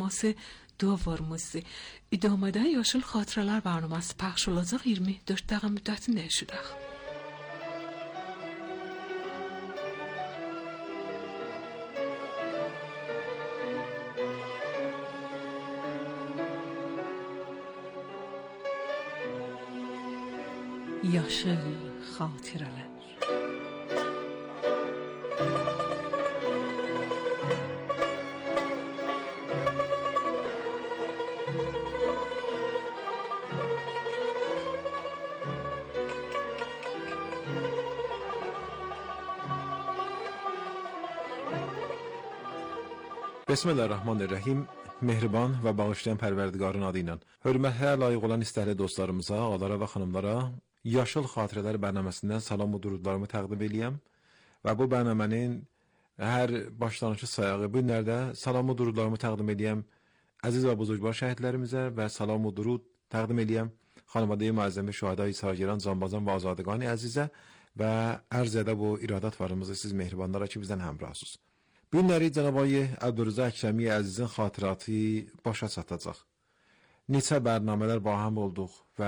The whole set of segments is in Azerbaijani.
teması dövrümüzü. İdamada Yaşıl Xatirələr barnaması pəxş olacaq 24 dəqiqə müddətində eşidək. Yaşıl Xatirələr. Bismillahirrahmanirrahim. Mehriban və bağışlayan Pərverdigarın adı ilə hörmətlə layiq olan istəkli dostlarımıza, ağalara və xanımlara Yaşıl Xatirələr bərnaməsindən salam və durudlarımı təqdim edəyəm və bu bərnamənin hər başlanışı sayağı bu günlərdə salam və durudlarımı təqdim edəyəm əziz və buzurgvar şəhidlərimizə və salam və durud təqdim edəyəm xanımadə-i müəzzəmi şühada-i sagiran, canbazan və azadqani əzizə və ərz edə bu iradat varımızı siz mehribanlara ki bizdən həmrahsınız. Bu günləri Cənab-ı Əbdülrəza Əkrəmi əzizin xatirəti başa çatacaq. Neçə bərnamələr baham olduq və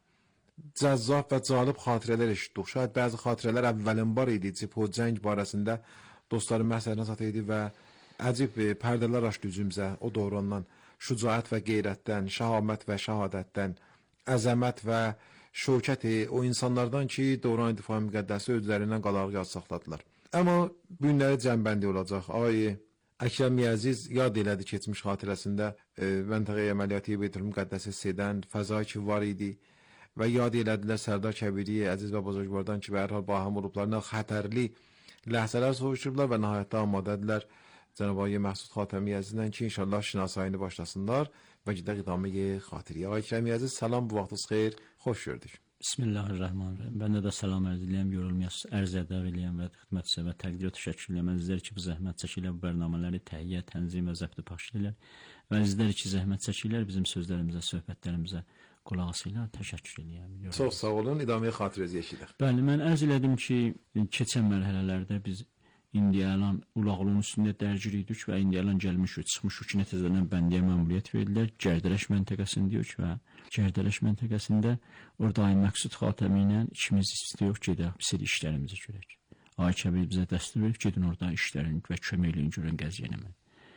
cəzzab və calib xatirələr eşitdik. Şayad bəzi xatirələr əvvəlin var idi, cipho cəng barəsində dostların məhsərinə çatı idi və əcib pərdələr açdı üzümüzə o dövründən, şücaət və qeyrətdən, şəhamət və şəhadətdən, əzəmət və şövkət o insanlardan ki, dövran difai müqəddəsi özlərindən qalağı yad saxladılar. Amma bu günləri cəmbəndi olacaq. Ağay Əkrəm Əziz yad elədi keçmiş xatirəsində məntəqə əməliyyatı Beytül Müqəddəsi Sedən fəza ki var idi və yad elədilər Sərdar Kəbiri əziz və buzurgvardan ki, və hər hal baham olublarına xətərli ləhzələr soğuşurlar və nəhayətdə amadədirlər Cənab-ı Məhsud Xatəmi Əzizdən ki, inşallah şinasayını başlasınlar və gedək idamə xatiriyə. Ağay Əkrəm Əziz, salam, bu vaxtınız xeyir, xoş gördük. Bismillahirrahmanirrahim. Ben de salam arz edeyim, yorulmayasız, ərz edəv eləyəm və xidmət sizə və təqdir və təşəkkür eləyəm. Əzizlər ki, bu zəhmət çəkirlər, bu bərnamələri təhiyyə, tənzim və zəbti pəxş edirlər və əzizlər ki, zəhmət çəkirlər, bizim sözlərimizə, söhbətlərimizə qulaq asırlar, təşəkkür eləyəm. Çox sağ olun, idamə xatirəzi eşidək. Bəli, mən ərz elədim ki, keçən mərhələlərdə biz İndiyalan ulaqlığın üstündə dərgir idik və İndiyalan gəlmişik, çıxmışıq ki, nəticədən bəndiyə məmuliyyət verirlər. Gərdələş məntəqəsindəyik və Gərdələş məntəqəsində orada Ay Məqsud Xatəmi ilə ikimiz istəyirik ki, biz işlərimizi görək. Ay Kəbir bizə dəstək verib, gedin orada işlərin və köməkliyin görən qəziyyənəmə.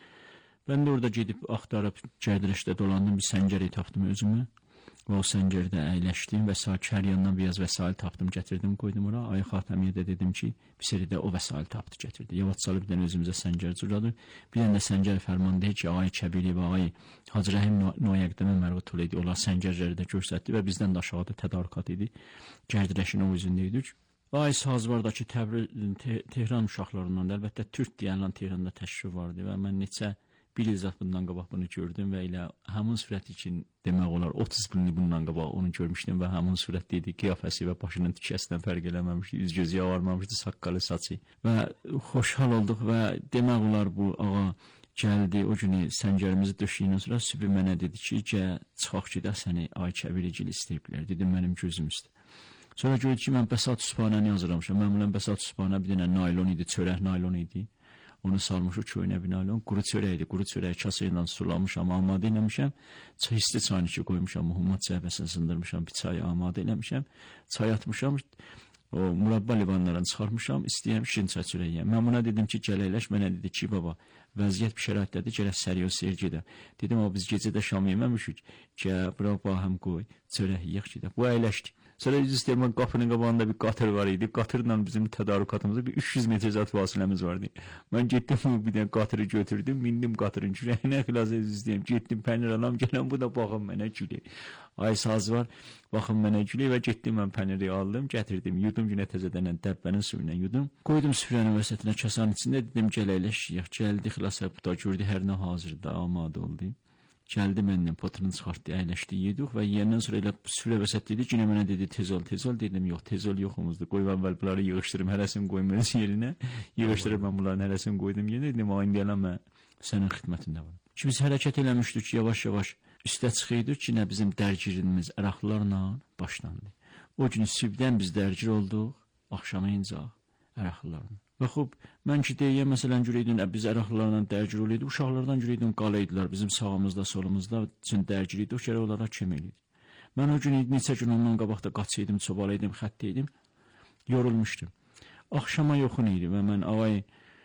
Mən də orada gedib, axtarıb, Gərdələşdə dolandım, bir səngəri tapdım özümü. Və o səngərdə əyləşdim və hər yandan biraz vəsail tapdım, gətirdim, qoydum ora. Ay Xatəmiyə də dedim ki, bir seridə o vəsail tapdı, gətirdi. Yavaş salıb bir dənə özümüzə səngər cürladı. Bir dənə də səngər fərman deyir ki, Ay Kəbiri və Ay Hacı Rəhim Noyəqdəmə mərğut idi. Onlar səngərləri də göstərdi və bizdən də aşağıda tədarükat idi. Gərdələşin o üzündə idik. Ay Sazvardakı Tehran uşaqlarından, əlbəttə Türk deyənlər Tehranda təşrif vardı və mən neçə bir il zat bundan qabaq bunu gördüm və elə həmin sürət üçün demək olar 30 günlük bundan qabaq onu görmüşdüm və həmin sürətdə idi, qiyafəsi və başının tikəsindən fərq eləməmişdi, üz gözü yavarmamışdı, saqqalı, saçı və xoşhal olduq və demək olar bu ağa gəldi, o günü səngərimizi döşəyindən sonra sübh mənə dedi ki, çıxaq gedək səni Ay Kəbirgil istəyiblər, dedim mənim gözüm üstə. Sonra gördü ki, mən Bəsat Üspanəni hazırlamışam, mən Bəsat Üspanə bir dənə naylon idi, çörək naylon idi. Onu salmışıq köynə bir naylon, quru çörəkdir, quru çörəyi kasa ilə sulamışam, amadə eləmişəm, isti çayını ki qoymuşam, muhammed cəhbəsinə sındırmışam, bir çayı amadə eləmişəm, çay atmışam, o murabba livanlarını çıxarmışam, istəyəm şirin çay çörəyəm. Mən buna dedim ki, gələyləş, mənə dedi ki, baba, vəziyyət bir şəraitdədir, gələk səriyo seyir gedə. Dedim, o biz gecədə şam yeməmişik, gəl, bura bahəm qoy, çörək yiyək gedə. Bu əyləşdi. Sonra üstəmən qapının qabağında bir qatır var idi. Qatırla bizim tədarükatımızda bir 300 metr zat fasiləmiz vardı. Mən getdim bir dənə qatırı götürdüm, mindim qatırın kürəyinə, xilas izləyəm. Getdim pənir alam, gələn bu da baxın mənə gülə. Ay saz var, baxın mənə gülə və getdim mən pəniri aldım, gətirdim, yudum günə təzədən dəbbənin suyuna yudum. Qoydum süfrənin vəsətinə kasanın içində, dedim gələyləş yiyək. Gəldi xilasa bu da gördü hər nə hazırda, amadə oldu. Gəldi məndən potunu çıxartdı, əyləşdi, yedik və yiyəndən sonra elə süfrə vəsət dedi, yenə mənə dedi tez ol, dedim yox, tez ol yoxumuzdur, qoy əvvəl bunları yığışdırım, hərəsini qoyum öz yerinə, yığışdırıb mən bunların hərəsini qoydum yerinə, dedim, o indi mən sənin xidmətində var. Ki biz hərəkət eləmişdik, yavaş-yavaş üstə çıxıyorduk ki, nə bizim dərgirimiz əraqlarla başlandı. O gün sübdən biz dərgir olduq, axşama incaq əraqlarla. Və xub, mən ki deyəm, məsələn, görəydin, biz əraqlarla dərgir oluydu, uşaqlardan görəydin, qala idilər, bizim sağımızda, solumuzda üçün dərgir idi, o kərə onlara kömək idi. Mən o gün, neçə gün ondan qabaqda qaçıydım, çobalaydım, xəttəydim, yorulmuşdum. Axşama yoxun idi və mən ağay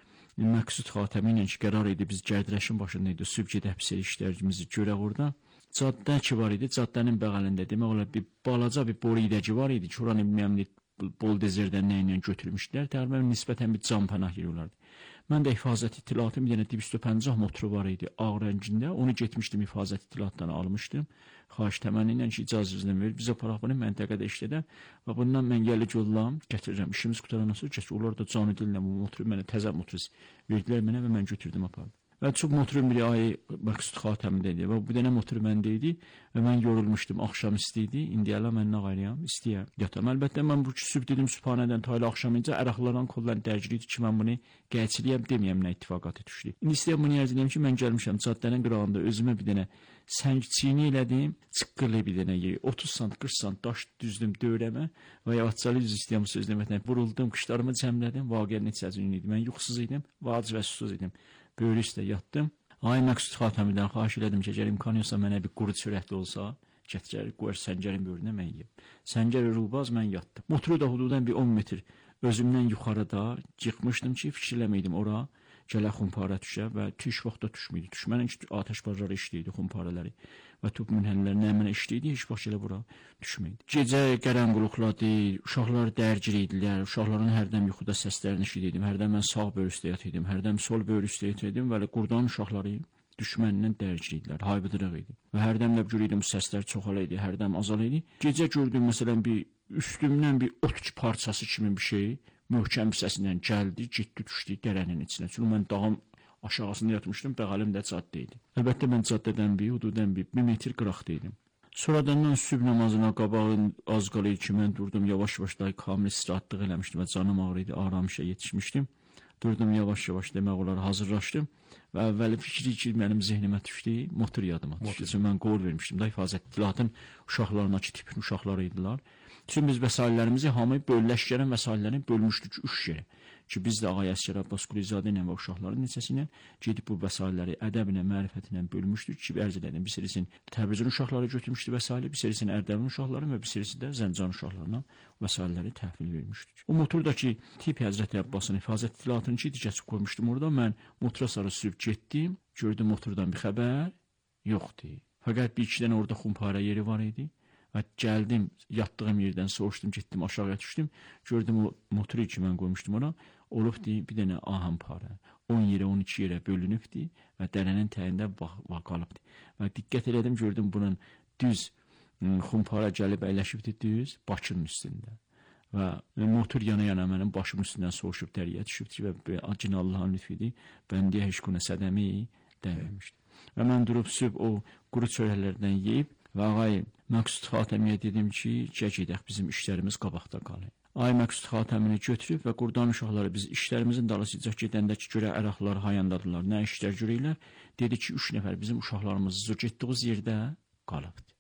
Məqsud Xatəmi ilə ki, qərar idi, biz Gərdələşin başında idi, sübh gedək pis işlərimizi görək orada. Caddə ki var idi, caddənin bəğəlində demək olar bir balaca bir boru idəci var idi ki, oranı bilməyəm, Boldezerdən nə ilə götürmüşdülər, təqribən nisbətən bir can pənah yeri olardı. Mən də hifazət itilatım, bir dənə dib üstü 50 motoru var idi, ağ rəngində, onu getmişdim hifazət itilatdan almışdım, xahiş təmənni ilə ki, icazəsini verir, bizə paraq bunu məntəqədə işlədən və bundan mən gəli yollam, gətirirəm, işimiz qutarandan sonra gətir, onlar da canı dillə bu motoru, mənə təzə motoru verdilər mənə və mən götürdüm apardım. Və çox motorum biri ayı Məqsud Xatəmdə idi və bu dənə motor məndə idi və mən yorulmuşdum, axşam istəyirdi, indiyələ mən nə qayrıyam, istəyəm, yatam. Əlbəttə, mən bu sübh dedim, sübhanədən taylı axşamınca əraqlarla kollan dərgir idi ki, mən bunu qəyçiliyəm, deməyəm nə ittifaqatı düşdü. İndi istəyəm bunu ərz edeyim ki, mən gəlmişəm caddənin qırağında özümə bir dənə səng çiyini elədim, çıqqılı bir dənə yeri, 30 sant, 40 sant daş düzdüm dövrəmə və yavaşcalı yüz istəyəm sözləməklə vuruldum, qışlarımı cəmlədim, vaqiə neçə gün idi, mən yuxusuz idim, vac və susuz idim. Böyrü üstə yatdım. Ay Məqsud Xatəmidən xahiş elədim ki, əgər imkan yoxsa mənə bir quru çörəkli olsa, gətirər, qoyar səngərin böyrünə mən yeyim. Səngər rulbaz mən yatdım. Motoru da hududan bir 10 metr özümdən yuxarıda yıxmışdım ki, fikirləməydim ora gələ xumpara düşə və tüş vaxtda düşməydi. Düşmənin ki, atəş barları işləyirdi xumparaları və top münhənlər nə mənə işləyirdi, heç vaxt elə bura düşməydi. Gecə qərənquluqladı, uşaqlar dərgir idilər, uşaqların hərdən yuxuda səslərini eşidirdim, hərdən mən sağ böyür üstə yatırdım, hərdən sol böyür üstə yatırdım və qurdan uşaqları düşməndən dərgir idilər, haybıdırıq idi. Və hərdən də görürdüm səslər çoxalı idi, hərdən azal idi. Gecə gördüm məsələn bir üstümdən bir ot parçası kimi bir şey möhkəm səsindən gəldi, getdi, düşdü dərənin içinə. Çünki mən dağın aşağısında yatmışdım, bəğəlim də caddə idi. Əlbəttə, mən caddədən hududan bir metr qıraqda idim. Sonradan sübh namazına qabağın az qalı ki, mən durdum, yavaş-yavaş da kamil istirahatlıq eləmişdim və canım ağrı idi, aramışa yetişmişdim. Durdum, yavaş-yavaş demək olar, hazırlaşdım və əvvəli fikri ki, mənim zehnimə düşdü, motor yadıma düşdü. Çünki mən qol vermişdim da hifazət itilatın uşaqlarına ki, tipin uşaqları idilər. Tüm biz vəsaillərimizi hamı bölləşkərən vəsaillərini bölmüşdük 3 yerə. Ki, biz də Ağay Əsgər Abbas Qulizadə ilə və uşaqların neçəsindən gedib bu vəsailləri ədəblə, mərifətlə bölmüşdük ki, ərz elədim. Bir serisi Təbrizin uşaqları götürmüşdü vəsaili, bir serisi Ərdəbilin uşaqları və bir serisi də Zəncan uşaqlarına vəsailləri təhvil vermişdik. O motordakı tip Həzrəti Abbasın hifazət itilatını ki, keçib qoymuşdum orada. Mən motora sarı sürüb getdim, gördüm motordan bir xəbər yoxdur. Fəqət bir iki dənə orada xumpara yeri var idi. Və gəldim, yatdığım yerdən soruşdum, getdim, aşağıya düşdüm. Gördüm o motoru ki, mən qoymuşdum ona. Olubdi bir dənə aham para. 10 yerə, 12 yerə bölünübdi və dərənin təyində qalıbdı. Və diqqət elədim, gördüm bunun düz xumpara gəlib əyləşibdi düz Bakının üstündə. Və motor yana-yana mənim başımın üstündən soğuşub dəriyə düşübdi və acın Allahın lütfidir. Bəndiyə heç günə sədəmi dəyməmişdi. Və mən durub sübh o quru çörəklərdən yeyib və ağay Məqsud Xatəmiyə dedim ki, gedək bizim işlərimiz qabaqda qalır. Ay Məqsud Xatəmini götürüb və qurdan uşaqları biz işlərimizin dalısıca gedəndə ki, görə əraqlar hayandadırlar, nə işlər görürlər. Dedi ki, 3 nəfər bizim uşaqlarımız getdiyimiz yerdə qalıbdı.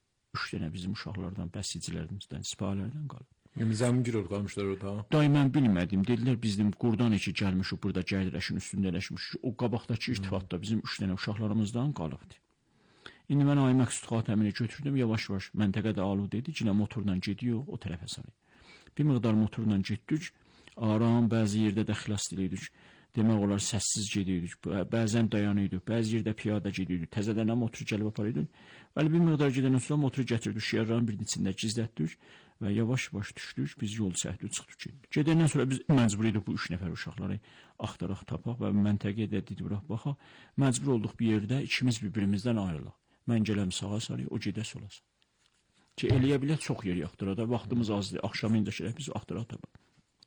3 dənə bizim uşaqlardan, bəsicilərimizdən, sipahilərdən qalıb. Yəni zəmgirov qalmışlar orada. Day mən bilmədim. Dedilər bizim qurdan iki gəlmişik, burada Gərdələşin üstündə eləşmişik. O qabaqdakı irtifatda bizim 3 dənə uşaqlarımızdan qalıbdı. İndi mən Ay Məqsud Xatəmini götürdüm, yavaş-yavaş məntəqədə alud dedi, cinə motorla gediyor, o tərəfə sarı. Bir miqdar motorla getdik, aram, bəzi yerdə də xilas diliydik, demək olar səssiz gedirdik, bəzən dayanıyorduk, bəzi yerdə piyada gedirdik, təzədən motoru gəlib aparıyorduk. Bəli, bir miqdar gedəndən sonra motoru gətirdik, şiarların birinin içində gizlətdik və yavaş-yavaş düşdük, biz yol çəkdik, çıxdıq getdik. Gedəndən sonra biz məcbur idik bu 3 nəfər uşaqları axtaraq tapaq və məntəqəyə də dedik, baxaq, məcbur olduq bir yerdə ikimiz bir-birimizdən ayrılaq. Mən gələm sağa sarı, o gedə sola sarı. Ki, eləyə bilək çox yer yaxdırada, vaxtımız azdır, axşamın da şərək biz axtıraq tapaq.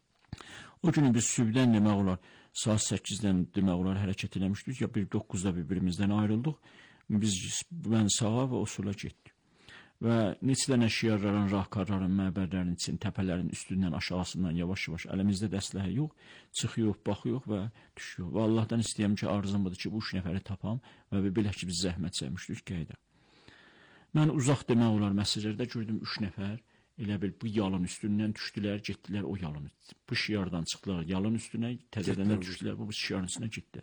O günü biz sübdən demək olar, saat 8-dən demək olar hərəkət eləmişdik, ya 9-da bir-birimizdən ayrıldıq, mən sağa və o sola getdik. Və neçə dənə şiarların, rahkarların, məbərlərin için, təpələrin üstündən, aşağısından yavaş-yavaş, əlimizdə dəsləhə yox, çıxıyor, baxıyor və düşüyor. Və Allahdan istəyəm ki, arzum budur ki, bu 3 nəfəri tapam və belə ki, biz zəhmət çəkmişdik, qeydə. Mən uzaq demək olar məsələlərdə gördüm 3 nəfər Elə bil bu yalın üstündən düşdülər, getdilər o yalın. Bu şiardan çıxdılar yalın üstünə, təzədəndən düşdülər bu şiarın üstünə getdi.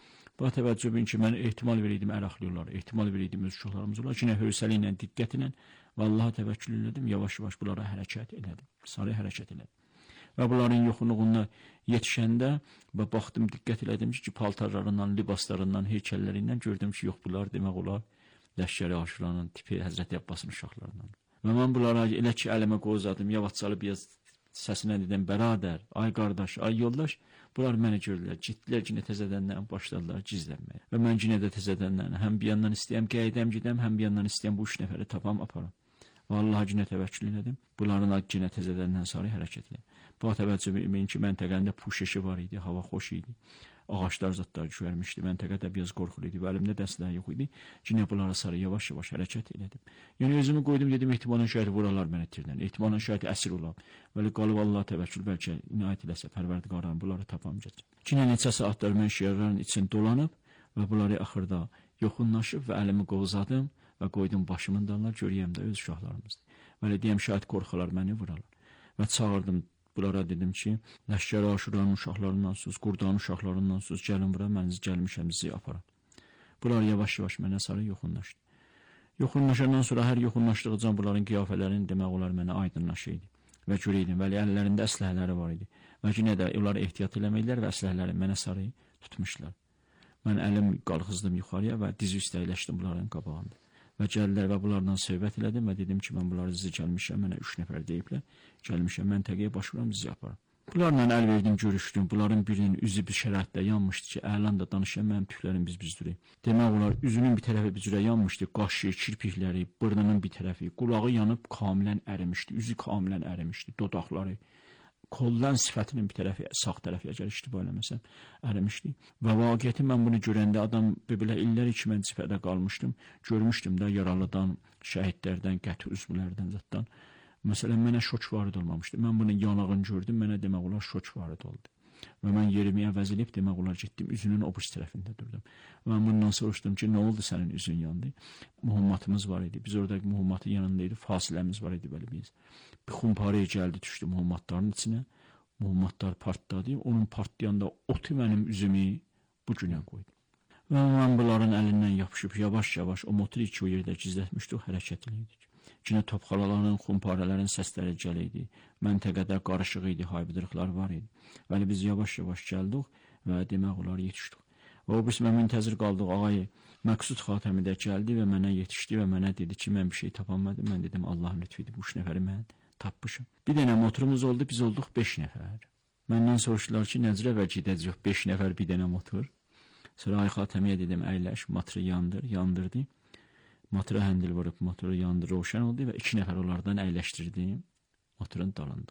Bu təvəccüh edin ki, mən ehtimal verirdim ərəxliyorlar, ehtimal verirdim öz uşaqlarımız olar. Yine hövsələ ilə, diqqət ilə vallahi təvəkkül elədim, yavaş-yavaş bunlara hərəkət elədim. Sarı hərəkət elədim. Və bunların yoxunluğuna yetişəndə və baxdım, diqqət elədim ki, paltarlarından, libaslarından, heykəllərindən gördüm ki, yox bunlar demək olar Ləşkəri Aşuranın tipi Həzrəti Abbasın uşaqlarından. Və mən bunlara elə ki əlimə qozadım, yavaşcalı biraz səsinə dedim, bəradər, ay qardaş, ay yoldaş, bunlar məni gördülər, getdilər yenə təzədəndən başladılar gizlənməyə. Və mən yenə də təzədəndən həm bir yandan istəyəm, qeydəm gedəm, həm bir yandan istəyəm bu 3 nəfəri tapam, aparam. Vallahi yenə təvəkkül elədim, bunların yenə təzədəndən sarı hərəkət elədim. Bu təvəccüh edin ki, məntəqəndə puşeşi var idi, hava xoş idi. Ağaçlar zətlər görmüşdü, məntəqədə biraz qorxulu idi və əlimdə dəstlər yox idi. Yenə bunlara sarı yavaş-yavaş hərəkət elədim. Yəni özümü qoydum, dedim, ehtimalən şəhəri vuralar mənə tirdən, ehtimalən şəhəri əsir olar. Vəli qalıb Allah təvəkkül, bəlkə inayət eləsə, Pərverdigaran bunları tapam gələcək. Yenə neçə saatlar mən şəhərlərin içində dolanıb və bunları axırda yoxunlaşıb və əlimi qovzadım və qoydum başımın dalına, görəyəm də öz uşaqlarımızdır. Vəli deyəm, şahid qorxular məni vuralar. Və çağırdım. Bunlara dedim ki, Ləşkəri Aşuranın uşaqlarından sus, Qurdanın uşaqlarından sus, gəlin bura, mən gəlmişəm, sizi aparam. Bunlar yavaş-yavaş mənə sarı yoxunlaşdı. Yoxunlaşandan sonra hər yoxunlaşdıqca bunların qiyafələrini demək olar mənə aydınlaşıydı. Və görəydim, vəli əllərində əsləhələri var idi. Və yenə də onları ehtiyat eləməklər və əsləhələri mənə sarı tutmuşlar. Mən əlim qalxızdım yuxarıya və dizi üstə əyləşdim bunların qabağında. Və gəldilər və bunlarla söhbət elədim və dedim ki, mən bunları sizi gəlmişəm, mənə 3 nəfər deyiblər, gəlmişəm, məntəqəyə başvuram, sizi aparam. Bunlarla əl verdim, görüşdüm, bunların birinin üzü bir şəraitdə yanmışdı ki, əlan da danışan mənim tüklərim biz-bizdürü. Demək olar, üzünün bir tərəfi bizürə yanmışdı, qaşı, kirpikləri, burnunun bir tərəfi, qulağı yanıb kamilən ərimişdi, üzü kamilən ərimişdi, dodaqları. Koldan sifətinin bir tərəfi, sağ tərəfi, əgər iştiba eləməsəm, ərimişdi. Və vaqiyyəti mən bunu görəndə adam belə illər ki, mən cibhədə qalmışdım, görmüşdüm də yaralıdan, şəhidlərdən, qəti üzvlərdən zətdən. Məsələn, mənə şok varid olmamışdı. Mən bunu yanağını gördüm, mənə demək olar şok varid oldu. Və mən yerimi əvəz edib demək olar getdim, üzünün o birisi tərəfində durdum. Və mən bundan soruşdum ki, nə oldu sənin üzün yandı? Muhammatımız var idi. Biz oradakı muhammatın yanındaydı, fasiləmiz var idi belə biz. Bir xumparaya gəldi, düşdü muhammatların içinə. Muhammatlar partladı. Onun partlayanda otu mənim üzümü bu günə qoydu. Və mən bunların əlindən yapışıb yavaş-yavaş o motoru iki o yerdə gizlətmişdik, hərəkət edirdik. Yine topxalaların, xumparələrin səsləri gəlirdi. Məntəqədə qarışıq idi, haybıdırıqlar var idi. Və biz yavaş-yavaş gəldik və demək olar yetişdik. Və o birisi mən müntəzir qaldıq, ağayı Məqsud Xatəmi də gəldi və mənə yetişdi və mənə dedi ki, mən bir şey tapamadım. Mən dedim, Allahın lütfüydü, bu 3 nəfəri mən tapmışım. Bir dənə motorumuz oldu, biz olduq 5 nəfər. Məndən soruşdular ki, necə və gedəcək 5 nəfər bir dənə motor. Sonra ay Xatəmiyə dedim, əyləş, motoru yandırdı. Motora həndil vurub, motoru yandı, roşan oldu və 2 nəfər onlardan əyləşdirdim motorun dalında.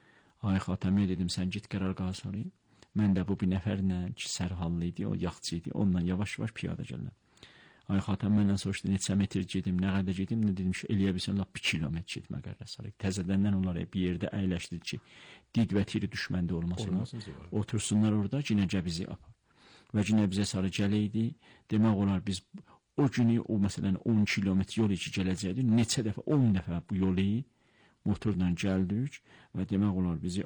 Ay Xatəmiyə dedim, sən git qərar qalsarayım. Mən də bu bir nəfərlə ki, sərhallı idi, o yaxçı idi, onunla yavaş-yavaş piyada gəldim. Ay Xatəm məndən soruşdu, neçə metr gedim, nə qədər gedim, nə dedim ki, eləyə bilsən, 1 kilometr getmə qərar sarayım. Təzədəndən onlara bir yerdə əyləşdirdi ki, diq və tiri düşməndə olmasın. Otursunlar orada, cinəcə bizi apar. Və cinə bizə sarı gələydi, demək olar biz o günü, o məsələn 10 kilometr yol içi gələcəkdi, neçə dəfə, 10 dəfə bu yolu motorla gəldik və demək olar bizi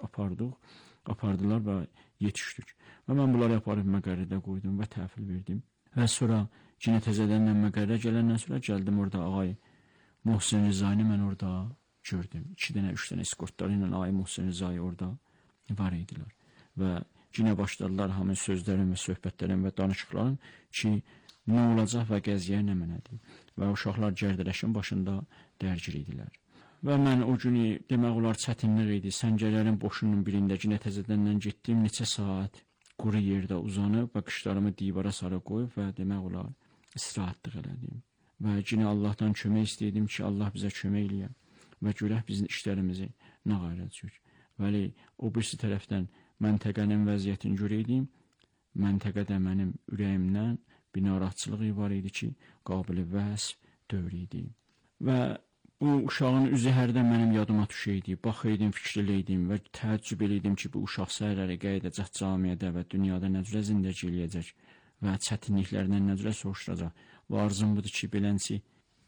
apardılar və yetişdik. Və mən bunları aparıb məqərrədə qoydum və təhvil verdim. Və sonra yenə təzədən məqərrədə gələndən sonra gəldim orada ağay Muhsin Rızayını mən orada gördüm. 2 dənə, 3 dənə eskortları ilə ağay Muhsin Rızayı orada var idilər. Və yenə başladılar hamı sözlərin və söhbətlərin və danışıqların ki, nə olacaq və qəziyə nə mənədir. Və uşaqlar gərdələşin başında dərgir idilər. Və mən o günü demək olar çətinlik idi. Səngərlərin boşunun birində yenə təzədəndən getdim, neçə saat quru yerdə uzanıb və qışlarımı divara sarı qoyub və demək olar istirahətlıq elədim. Və yenə Allahdan kömək istəyirdim ki, Allah bizə kömək eləyə və görək bizim işlərimizi nə qayrəcək. Vəli o birisi tərəfdən məntəqənin vəziyyətini görəydim. Məntəqədə mənim ürəyimdən bir narahatçılığı var idi ki, qabili vəsf dövr idi. Və bu uşağın üzü hərdən mənim yadıma düşəydi. Baxıydım, fikirləydim və təəccüb eləydim ki, bu uşaq səhərləri qayıdacaq camiyyədə və dünyada nə cürə zindəki eləyəcək və çətinliklərdən nə cürə soruşturacaq. Və arzum budur ki, belənci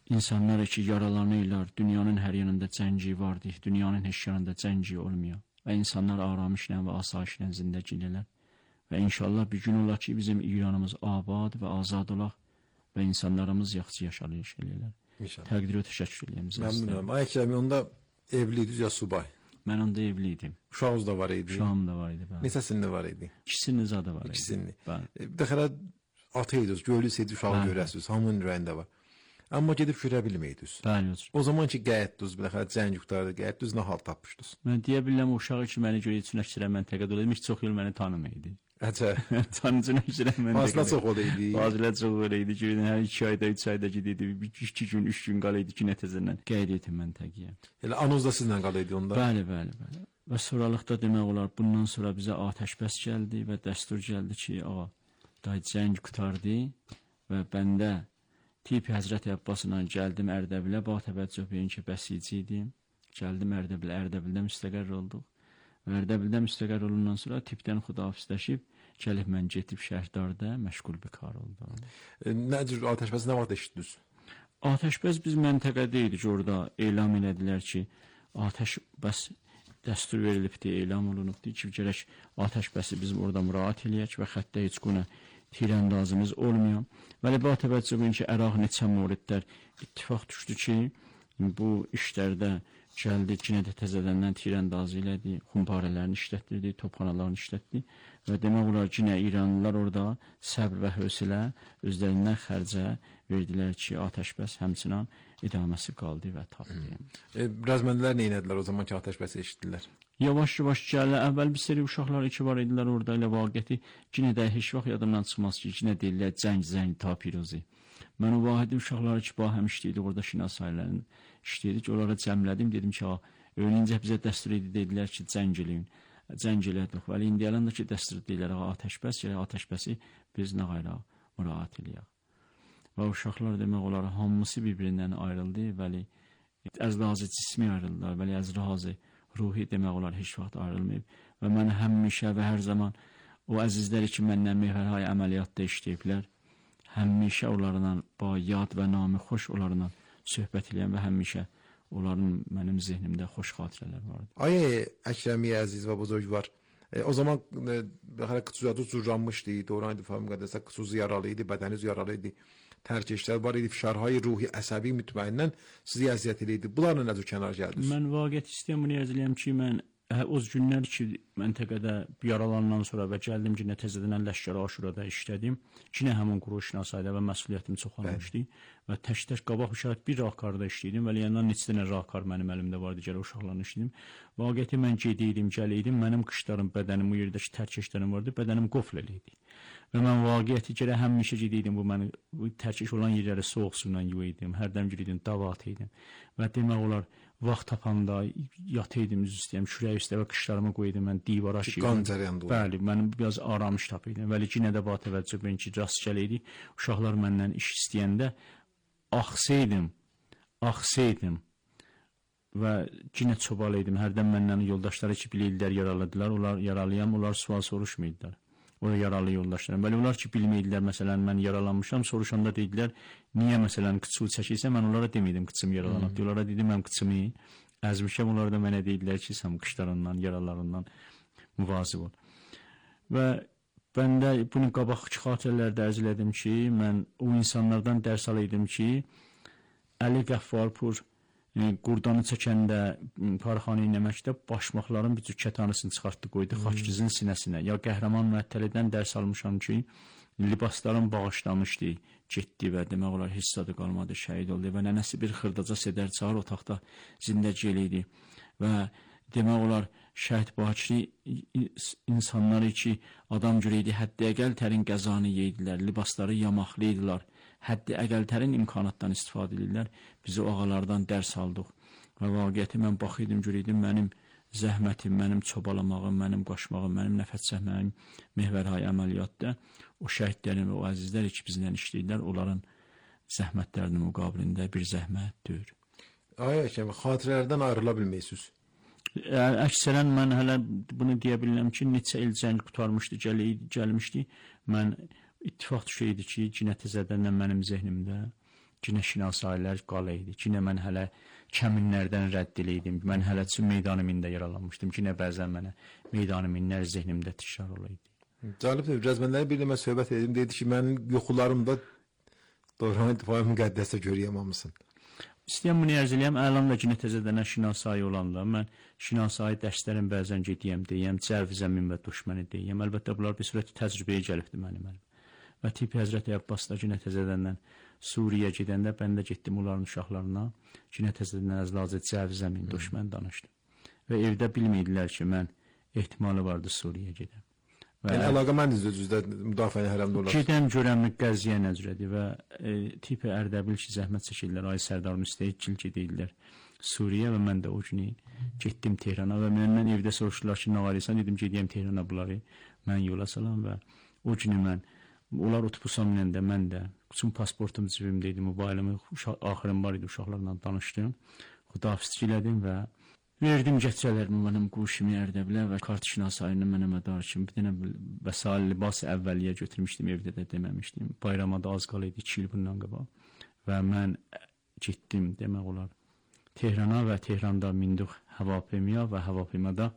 İnsanlar ki yaralanırlar, dünyanın hər yanında cəngi vardır, dünyanın heç yanında cəngi olmuyor. Və insanlar aramışla və asayişlə zindəgilərlər. Və inşallah bir gün olar ki, bizim İranımız abad və azad olaq və insanlarımız yaxşı yaşayırlar. İnşallah. Təqdir və təşəkkür edirəm. Məmnunam. Ay Əkrəmi, onda evliydiniz ya subay? Mən onda evliydim. Uşağınız da var idi? Uşağım da var idi. Neçə sinni var idi? 2 sinni zadı var idi. 2 sinni. Bəli. Bir də xələ ataydınız, göylüsəydiniz, uşağı görəsiniz, hamının ürəyində var. Amma gedib görə bilməydiniz. Bəli, hocam. O zaman ki, qayıtdınız, bir də xələ cəng qurtardı, qayıtdınız, nə hal tapmışdınız? Mən deyə bilirəm, uşağı ki, məni görə üçün məntəqədə olaymış, çox yıl məni tanımaydı. Əcə. Tanıcın məntəqədə. Fazla çox o da idi. Fazla çox o da idi ki, hər 2 ayda, 3 ayda gediydi, 2 gün, 3 gün qalıydı ki, nəticədən qeyd etdim məntəqəyə. Elə anonuz da sizlə qalıydı onda? Bəli, bəli, bəli. Və sonralıqda demək olar, bundan sonra bizə atəşbəs gəldi və dəstur gəldi ki, ağa, day cəng qurtardı və bəndə Tipi Həzrəti Abbasla gəldim Ərdəbilə, Batəbəccəh beyin ki, bəsici idim. Gəldim Ərdəbilə, Ərdəbildə müstəqər olduq. Və Ərdəbildə müstəqər olundan sonra tipdən xudahafizləşib, gəlib mən getib şəhərdarda məşğul bir kar oldu. Nə cür atəşbəs nə vaxt eşitdiniz? Atəşbəs biz məntəqədə idik, orada elan elədilər ki, atəşbəs dəstur verilibdi, elan olunubdu ki, gərək atəşbəsi biz orada müraat eləyək və xəttə heç quna tirəndazımız olmuyor. Vəli Batəbəccəhin ki, Əraq neçə moridlər ittifaq düşdü ki, bu işlərdə gəldi, yenə də təzədəndən tirəndazı elədi, xumparələrini işlətdirdi, topxanalarını işlətdi və demək olar ki, İranlılar orada səbr və hövsələ özlərindən xərcə verdilər ki, atəşbəs həmçinin idaməsi qaldı və tapdı. Razməndilər nə etdilər o zaman ki, atəşbəsi eşitdilər? Yavaş-yavaş gələ, əvvəl bir seri uşaqlar ki var idilər orada ilə vaqiyyəti, yenə də heç vaxt yadımdan çıxmaz ki, yenə deyirlər cəng ta pirozi. Mən o vahidi uşaqları ki, həm işləyirdik, orada şinas ailələrinin işləyirdik, onlara cəmlədim, dedim ki, öyrəncə bizə dəstur idi, dedilər ki, cəng eləyin, cəng elədik. Vəli indiyələn də ki, dəstur deyirlər, atəşbəs, atəşbəsi biz nə qayra müraat eləyək. Və uşaqlar demək olar, hamısı bir-birindən ayrıldı, vəli əzlazı cismi ayrıldılar, vəli əzlazı ruhi demək olar, heç vaxt ayrılmayıb. Və mən həmişə və hər zaman o əzizləri ki, məndən mehərhay əməliyyatda işləyiblər, həmişə onlarla yad və namı xoş onlarla söhbət eləyəm və həmişə onların mənim zehnimdə xoş xatirələr vardı. Ay Əkrəmi əziz və buzurgvar, o zaman qıçuzadınız zurranmışdı, doğran idifə müqəddəsə qıçuzu yaralı idi, bədəniz yaralı idi, tərkeşlər var idi, fişarhay ruhi əsəbi mütməindən sizi əziyyət eləyirdi. Bunlarla nə cür kənar gəldiniz? Mən vaqiyyət istəyəm bunu yazılıyam ki, mən o günlər ki, məntəqədə yaralandan sonra və gəldim ki, təzədən Ləşkər Aşurada işlədim. Yenə həmin quruluşnasaydı və məsuliyyətim çoxalmışdı və tək-tək qabaq şəhət bir rahkarda işləyirdim və yandan neçə dənə rahkar mənim əlimdə vardı, gələ uşaqlarla işləyirdim. Vaqiyyəti mən gediydim, gəliydim, mənim qışlarım, bədənim, o yerdəki tərkeşlərim vardı, bədənim qofl eləydi. Və mən vaqiyyəti gələ həmişə gediydim, bu tərkeş olan yerləri soğuk suyla yuyaydım, hərdən giriydim, davat idim və demək olar, vaxt tapanda yataydım, üzüstəyəm, şürək üstə və qışlarımı qoyaydım, mən divara şiirdim. Bəli, mənim biraz aramış tapıydım. Vəli ki, nə də Batəbəccəhin ki, rast gələydi, uşaqlar məndən iş istəyəndə axsaydım və yenə çobalaydım. Hərdən məndən yoldaşları ki, bilirlər, yaraladılar, onlar yaralıyam, onlar sual soruşmaydılar. O yaralı yoldaşlarım. Bəli, onlar ki, bilməyidilər, məsələn, mən yaralanmışam, soruşanda dedilər, niyə məsələn qıçıl çəkirsə, mən onlara deməydim qıçım yaralanıb. Onlara dedim, mən qıçımı əzmişəm, onlar da mənə dedilər ki, sən qışlarından, yaralarından müvazib ol. Və mən də bunu qabaqki xatirələrdə ərz elədim ki, mən o insanlardan dərs alaydım ki, Əli Qəffarpur qurdanı çəkəndə, parxanı inəməkdə başmaqların bir cür kətanısını çıxartdı, qoydu xaçgizin sinəsinə. Ya qəhrəman müəttəlidən dərs almışam ki, libaslarım bağışlamışdı, getdi və demək olar, heç zadı qalmadı, şəhid oldu və nənəsi bir xırdaca sedər çağır otaqda zindəci eləydi və demək olar, şəhid Bakiri insanları ki, adam görəydi, həddi əqəl tərin qəzanı yeydilər, libasları yamaqlı idilər, həddi əqəltərin imkanatdan istifadə edirlər. Biz o ağalardan dərs aldıq və vaqiyyəti mən baxıydım, görəydim, mənim zəhmətim, mənim çobalamağım, mənim qaşmağım, mənim nəfət çəkməyim mehvərhay əməliyyatda o şəhidlərin və o əzizlər ki, bizlə işləyirlər, onların zəhmətlərinin müqabilində bir zəhmət deyir. Ay Əkrəm, xatirələrdən ayrıla bilməyirsiniz? Əksərən mən hələ bunu deyə bilirəm ki, neçə il cəng qutarmışdı, gəlmişdi, mən İttifaq düşəydi ki, cinə təzədəndən mənim zehnimdə Cinə şinasayilər qala idi. Cinə mən hələ kəminlərdən rədd eləydim. Mən hələ üçün meydanı mində yaralanmışdım. Cinə bəzən mənə meydanı minlər zehnimdə təkrar olaydı. Cəlibdir. Biraz mənləri bir də mən söhbət edim. Dedi ki, mənim yuxularımda Dövran İttifaqı müqəddəsdə görəyəm hamısın. İstəyəm bunu ərz eləyəm. Əlamda cinə təzədənə şinasayı olanda mən şinasayı dərslərin bəzən gediyəm deyəm, cərv zəmin və düşməni deyəm. Əlbəttə bunlar bir sürət təcrübəyə gəlibdi mənim. Və tipi Həzrəti Abbasda cinə təzədəndən Suriyə gedəndə mən də getdim onların uşaqlarına. Cinə təzədəndən əzlacə cərv zəmin düşmən danışdım. Və evdə bilmirdilər ki, mən ehtimalı vardı Suriyə gedəm. Yəni əlaqəməndiz özünüzdə müdafiə hərəmdə olar. Gedəm görəm qəziyyə necədir və tipi Ərdəbil ki, zəhmət çəkirlər, ay Sərdar Müstəqil gedirlər Suriyə və mən də o günü getdim Tehrana və məndən evdə soruşdular ki, nə varırsan, dedim gedəyəm Tehrana bunları mən yola salam və o günü mən onlar otobusla minəndə mən də bütün pasportum cibimdə idi, mobilimi axırım var idi, uşaqlarla danışdım, xudahafizlik elədim və verdim gətirələrimi mənim quşimi Ərdəbilə və kart şinasayını mənə mədar kimi bir dənə vəsail libas əvvəlliyə götürmüşdüm, evdə də deməmişdim. Bayrama da az qala idi, 2 il bundan qabaq. Və mən getdim demək olar Tehrana və Tehranda mindik Havapemiya və Havapemiyada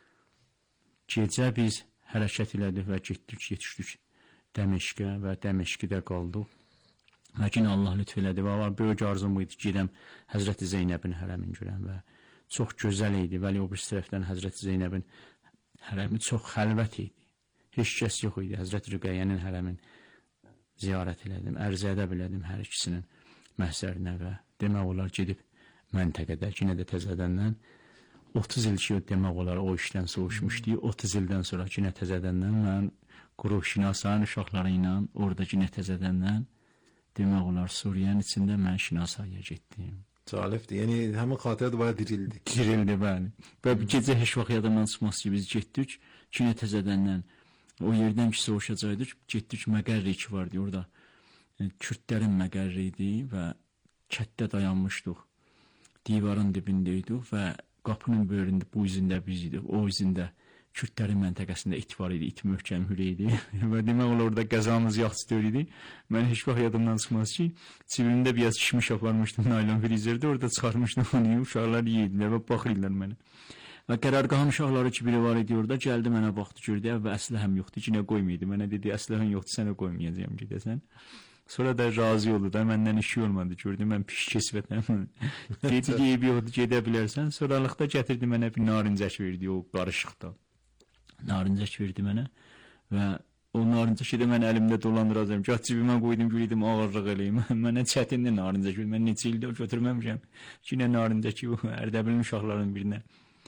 gecə biz hərəkət elədik və getdik, yetişdik Dəməşqə və Dəməşqidə qaldıq. Lakin Allah lütf elədi və var böyük arzum idi ki, gedəm Həzrəti Zeynəbin hərəmin görəm və çox gözəl idi. Vəli o bir tərəfdən Həzrəti Zeynəbin hərəmi çox xəlvət idi. Heç kəs yox idi. Həzrəti Rüqəyyənin hərəmin ziyarət elədim, ərzə edə bilədim hər ikisinin məhzərinə və demək olar gedib məntəqədə yenə də təzədəndən 30 il ki, demək olar o işdən soğuşmuşdu. 30 ildən sonra yenə təzədəndən mən quruq şinasayın uşaqları ilə orada yenə təzədəndən demək olar Suriyənin içində mən şinasaya getdim. Cəlibdir. Yəni həmin xatirə də dirildi. Dirildi bəli. Və gecə heç vaxt yadımdan çıxmaz ki, biz getdik yenə təzədəndən o yerdən ki soğuşacaqdıq, getdik Məqərri ki vardı orada. Kürdlərin Məqərri idi və kətdə dayanmışdıq. Divarın dibində idik və qapının böyründə bu üzündə biz idik. O üzündə Kürdlərin məntəqəsində it var idi, it möhkəm hürə idi və demək olar orada qəzamız yaxşı idi. Mən heç vaxt yadımdan çıxmaz ki, cibimdə biraz kişmiş aparmışdım naylon frizerdə, orada çıxarmışdım onu, uşaqlar yeyirdilər və baxırdılar mənə. Və qərargahın uşaqları ki, biri var idi orada, gəldi mənə baxdı, gördü və əsləhəm yoxdur, ki, nə qoymaydı. Mənə dedi, əsləhəm yoxdur, sənə qoymayacağam gedəsən. Sonra da razı oldu da, məndən işi olmadı, gördü, mən piş kesbətəm. Dedi, yeyib yoxdur, gedə bilərsən. Sonralıqda gətirdi mənə bir narincək verdi o qarışıqda. Narincək verdi mənə və o narincəki də mən əlimdə dolandıracağım. Gah cibimə qoydum, gülüydüm, ağırlıq eləyim. Mənə çətindir narincək verdi. Mən neçə ildə götürməmişəm. Yine narincəki Ərdəbilin uşaqlarının birinə.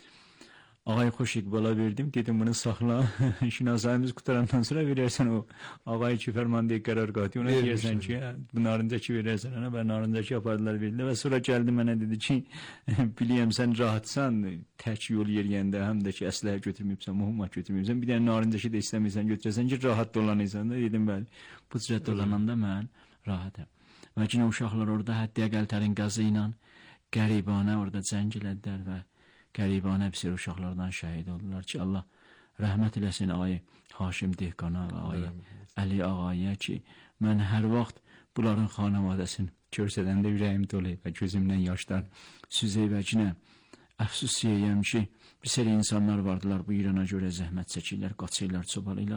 Ağay xoş iqbala verdim. Dedim bunu saxla. Şinasayımız qutarandan sonra verərsən o ağay ki fərman deyə qərar qatı. Ona deyərsən ki, bu narincəki verərsən ona və narincəki apardılar verdilər və sonra gəldi mənə dedi ki, biliyəm sən rahatsan, tək yol yeriyəndə həm də ki əsləhə götürməyibsən, mühümmat götürməyibsən. Bir dənə narincəki də istəmirsən götürəsən ki, rahat dolanırsan da. Dedim bəli. Bu cürət dolananda mən rahatam. Və yenə uşaqlar orada həddiyə qəltərin qazı ilə qəribanə orada cəng elədilər və qəribanə bir sürü uşaqlardan şəhid oldular ki, Allah rəhmət eləsin ağay Haşim Dehqana və ağay Əli ağaya ki, mən hər vaxt bunların xanavadəsini görsədəndə ürəyim dolu və gözümdən yaşlar süzey və cinə əfsus yeyəm ki, bir sürü insanlar vardılar bu İrana görə zəhmət çəkirlər, qaçırlar, çobalayırlar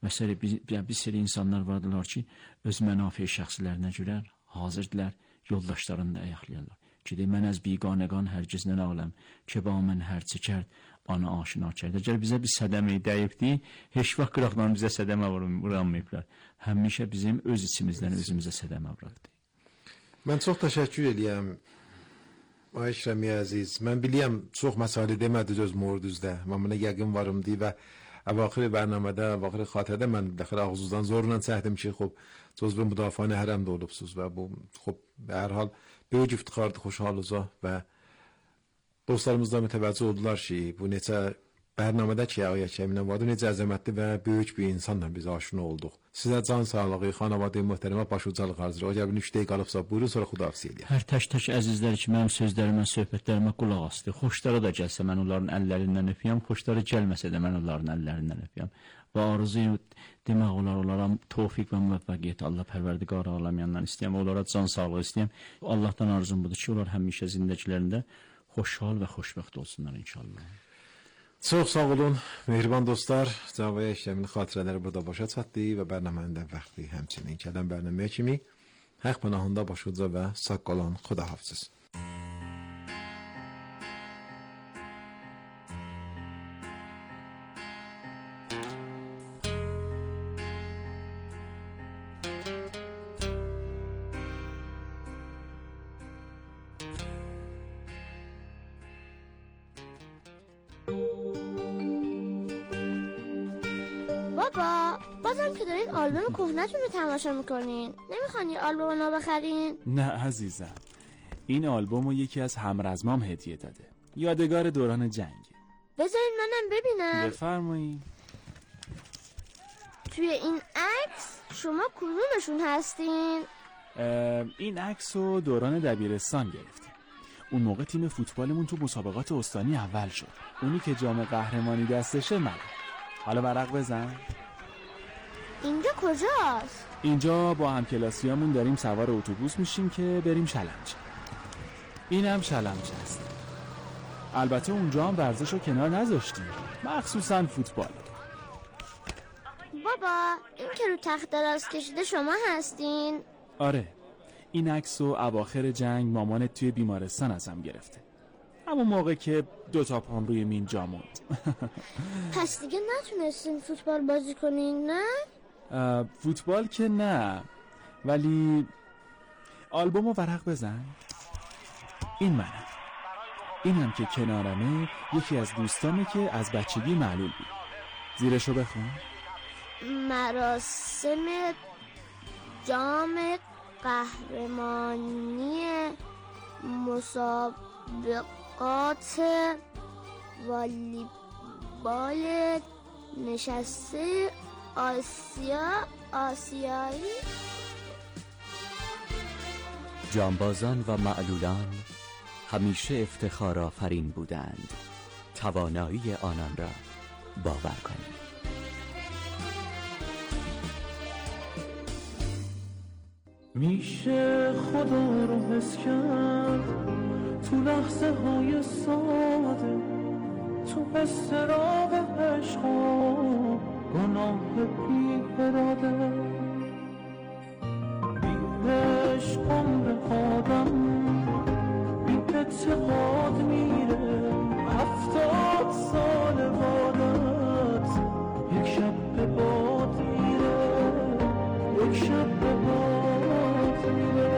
və bir sürü insanlar vardılar ki, öz mənafi şəxslərinə görə hazırdılar, yoldaşlarını da ayaqlayırlar. Ki de mən əz biqanəqan hərgiz nə aləm, ki ba mən hər çəkərd, ana aşina kərd. Əgər bizə bir sədəmi dəyibdi, heç vaxt qıraqdan bizə sədəmə vuranmayıblar. Həmişə bizim öz içimizdən özümüzə sədəmə vuraqdı. Mən çox təşəkkür edirəm. Ay Şəmi əziz, mən biliyəm çox məsələ demədiniz öz mordunuzda. Mən buna yəqin varım deyə və əvaxiri bərnamədə, əvaxiri xatirədə mən dəxil ağzınızdan zorla çəkdim ki, xub, cüzbə müdafiə hərəmdə olubsuz və bu, xub, hər hal böyük iftixardır, xoşhalıca və dostlarımız da mütəvəccüh oldular ki, bu necə bərnamədə ki, Ağaya Kəminə vardı, necə əzəmətli və böyük bir insanla biz aşina olduq. Sizə can sağlığı, xanavadı, mühtərəmə başucalıq arzı. O gəlbin 3 dəqiqə qalıbsa, buyurun, sonra xudafis eləyək. Hər tək əzizlər ki, mənim sözlərimə, söhbətlərimə qulaq asdı. Xoşları da gəlsə mən onların əllərindən öpəyəm, xoşları gəlməsə də mən onların əllərindən öpəyəm. və arzu demək olar onlara tövfiq və müvəffəqiyyət Allah Pərverdigar aləmindən istəyirəm. Onlara can sağlığı istəyirəm. Allahdan arzum budur ki, onlar həmişə zindəkilərində xoşhal və xoşbəxt olsunlar inşallah. Çox sağ olun, mehriban dostlar. Cavaya işləmin xatirələri burada başa çatdı və bərnamənin də vaxtı həmçinin gələn bərnaməyə kimi haqq pənahında başuca və sağ qalan xudahafizsiz. بابا بازم که دارین آلبوم کهنه‌تون رو تماشا میکنین نمیخوان یه آلبوم نو بخرین؟ نه عزیزم، این آلبوم رو یکی از همرزمام هدیه داده، یادگار دوران جنگ. بذارین منم ببینم. بفرمایید. توی این عکس شما کدومشون هستین؟ این عکس رو دوران دبیرستان گرفتیم. اون موقع تیم فوتبالمون تو مسابقات استانی اول شد. اونی که جام قهرمانی دستشه منم. حالا ورق بزن. اینجا کجاست؟ اینجا با همکلاسیامون داریم سوار اتوبوس میشیم که بریم شلمچه. اینم شلمچه است. البته اونجا هم ورزش رو کنار نذاشتیم، مخصوصا فوتبال. بابا این که رو تخت دراز کشیده شما هستین؟ آره، این عکس رو اواخر جنگ مامانت توی بیمارستان ازم گرفته، همون موقع که 2 پام روی مین جا موند. پس دیگه نتونستین فوتبال بازی کنین نه؟ فوتبال که نه، ولی آلبوم رو ورق بزن. این منم. اینم که کنارمه یکی از دوستامه که از بچگی معلول بود. زیرشو بخون. مراسم جام قهرمانی مسابقات والیبال نشسته آسیایی. جانبازان و معلولان همیشه افتخار آفرین بودند. توانایی آنان را باور کنید. میشه خدا رو حس کرد تو لحظه های ساده، تو استراب عشق و گناه بی اراده. بی عشق عمر آدم بی اعتقاد میره، 70 سال بعدت یک شب به باد میره، یک شب به باد میره.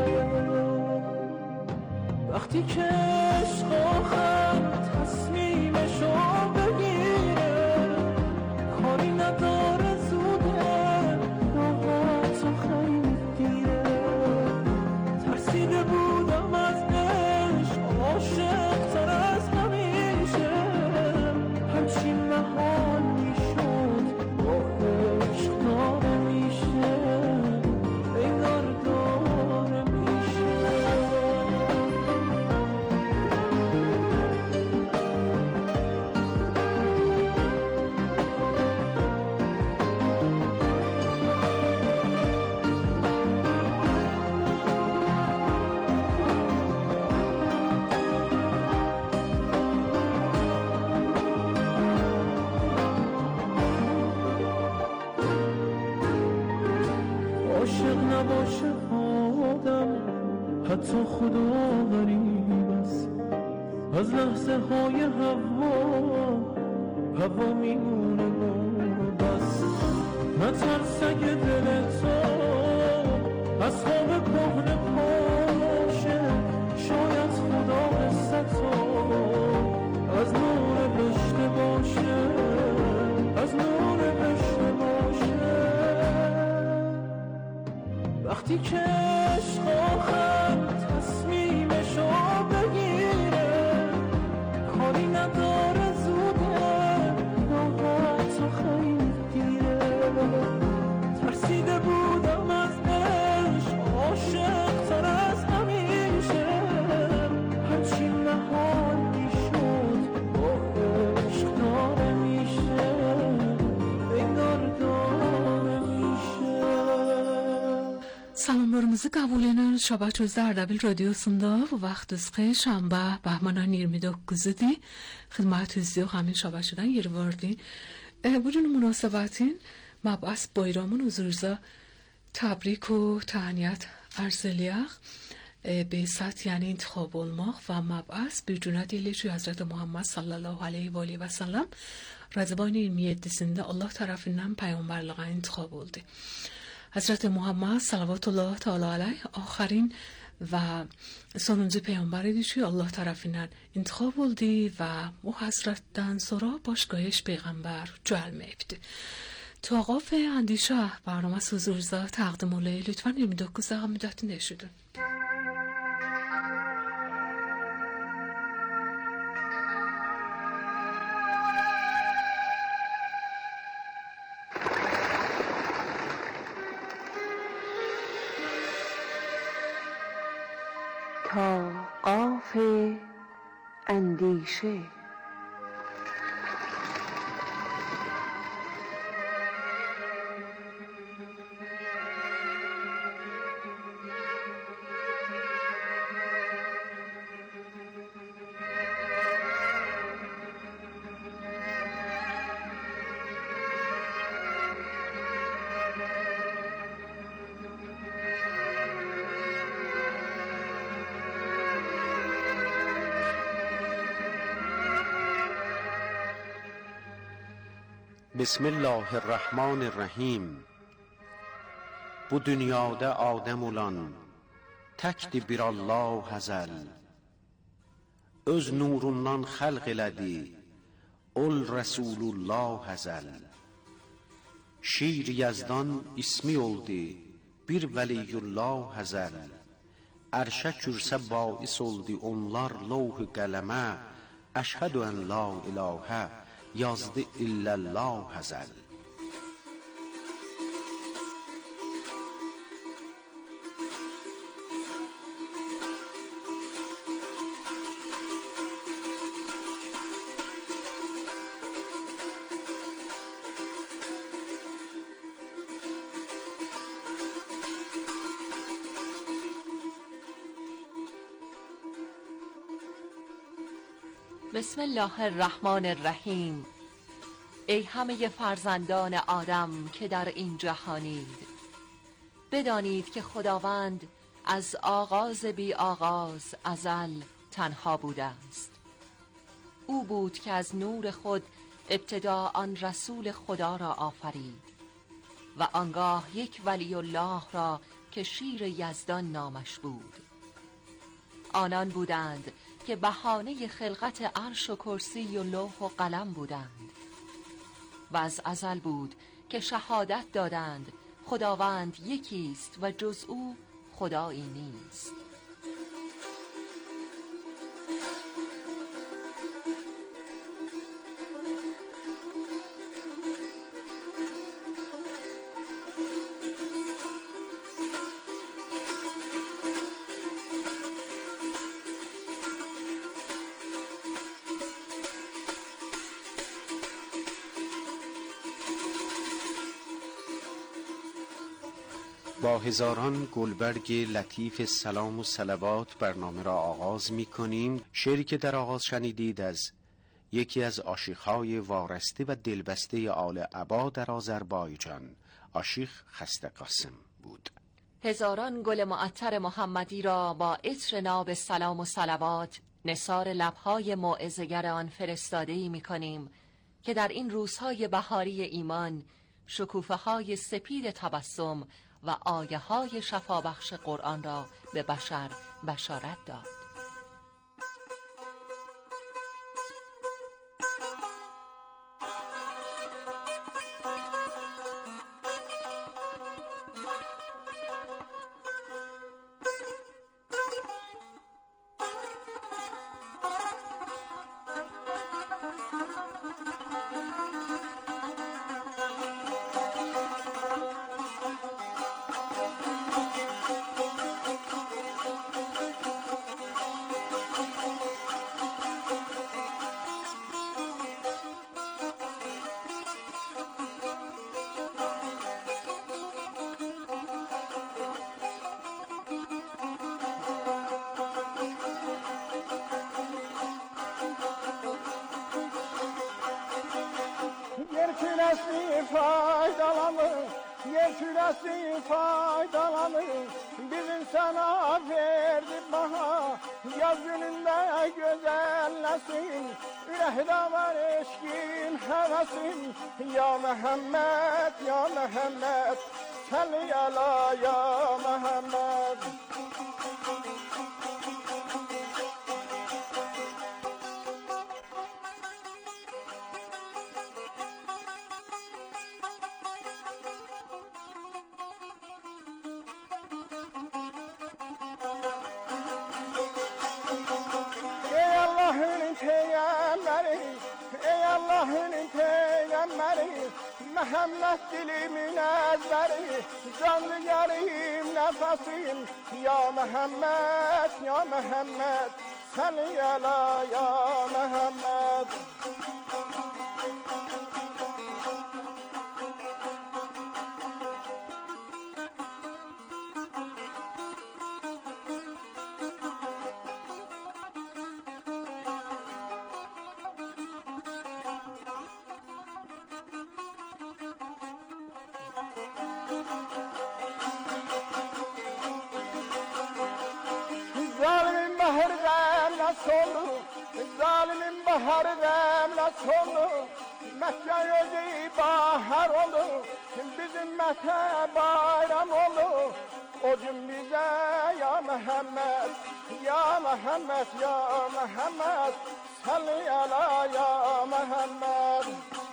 وقتی که عشق آخر تصمیمشو بگیره، کاری نداره زوده، راحت و خیلی دیره. ترسیده بودم از عشق، عاشق تر از همیشه، همچین محال میشد با عشق داره میشه، انگار داره میشه. عاشق نباشه آدم، حتی خدا غریب است. از لحظه های هوا میمونه و بس. نترس اگه دل تو از خواب کهنه پاشه، شاید خدا قصه تو از نور بشته باشه، از نور بشته باشه. وقتی که عشق آخر تصمیمشو بگیره، کاری نداره زوده، راحت و خیلی دیره. ترسیده بودم از عشق، عاشق تر Azı qəbul edən şabakçözdə Ardabil Radiosunda bu vaxtınız xeyir, şənbə bəhmanın 29-udur. Xidmətinizdəyik, həmin şabakçıdan yer verdik. Bu gün münasibətin Mab'as bayramın huzurunuza təbrik و تهنیت arz eləyək. Beysat yəni intikhab olmaq və Mab'as bir cünət ilə ki Hazreti Muhammed sallallahu aleyhi ve aleyhi ve sellem Rəzəban 27-sində Allah tərəfindən peyğəmbərliyə intikhab oldu. Hazreti Muhammed sallallahu teala aleyh آخرین و sonuncu peyğəmbər idi ki Allah tərəfindən intikhab oldu və o Hazretdən sonra başqa heç peyğəmbər gəlməyibdi. توقف اندیشه برنامه حضورزا تقدیم اولی لطفاً 29 دقیقه مدت نشدن. توقف اندیشه. بسم الله الرحمن الرحیم. Bu dünyada Adəm olan təkdir bir Allah həzəl, öz nurundan xəlq elədi ol Rəsulullah həzəl. Şir Yazdan ismi oldu bir Vəliyullah həzəl, ərşə kürsə bais oldu onlar lawh-ı qələmə, əşhədü ən la ilahə yazdı illallah həzəl. بسم الله الرحمن الرحیم. ای همه فرزندان آدم که در این جهانید، بدانید که خداوند از آغاز بی آغاز ازل تنها بوده است. او بود که از نور خود ابتدا آن رسول خدا را آفرید و آنگاه یک ولی الله را که شیر یزدان نامش بود. آنان بودند که بهانه خلقت عرش و کرسی و لوح و قلم بودند و از ازل بود که شهادت دادند خداوند یکیست و جز او خدایی نیست. با هزاران گلبرگ لطیف سلام و صلوات برنامه را آغاز می کنیم. شعری که در آغاز شنیدید از یکی از عاشق‌های وارسته و دلبسته آل عبا در آذربایجان، عاشق خسته قاسم بود. هزاران گل معطر محمدی را با عطر ناب سلام و صلوات نثار لب‌های موعظه‌گر آن فرستاده‌ای می‌کنیم که در این روزهای بهاری ایمان شکوفه‌های سپید تبسم و آیه‌های شفابخش قرآن را به بشر بشارت داد. kürəsi faydalanır, yer kürəsi faydalanır. Bizim sana verdi baha, yaz günündə gözəlləsin. Ürəkdə var eşkin, həvəsin. Ya Məhəmməd, ya Məhəmməd, səlli əla ya Məhəmməd. Allah'ın peygamberi, Məhəmməd dilimin əzbəri, canlı yarım nəfəsim. Ya Məhəmməd, ya Məhəmməd, səlli əla ya Məhəmməd. Zalimin baharı demle soldu, Mekke özü bahar oldu, bizim Mekke bayram oldu. O gün bize ya Məhəmməd, ya Məhəmməd, ya Məhəmməd, salli ala ya Məhəmməd.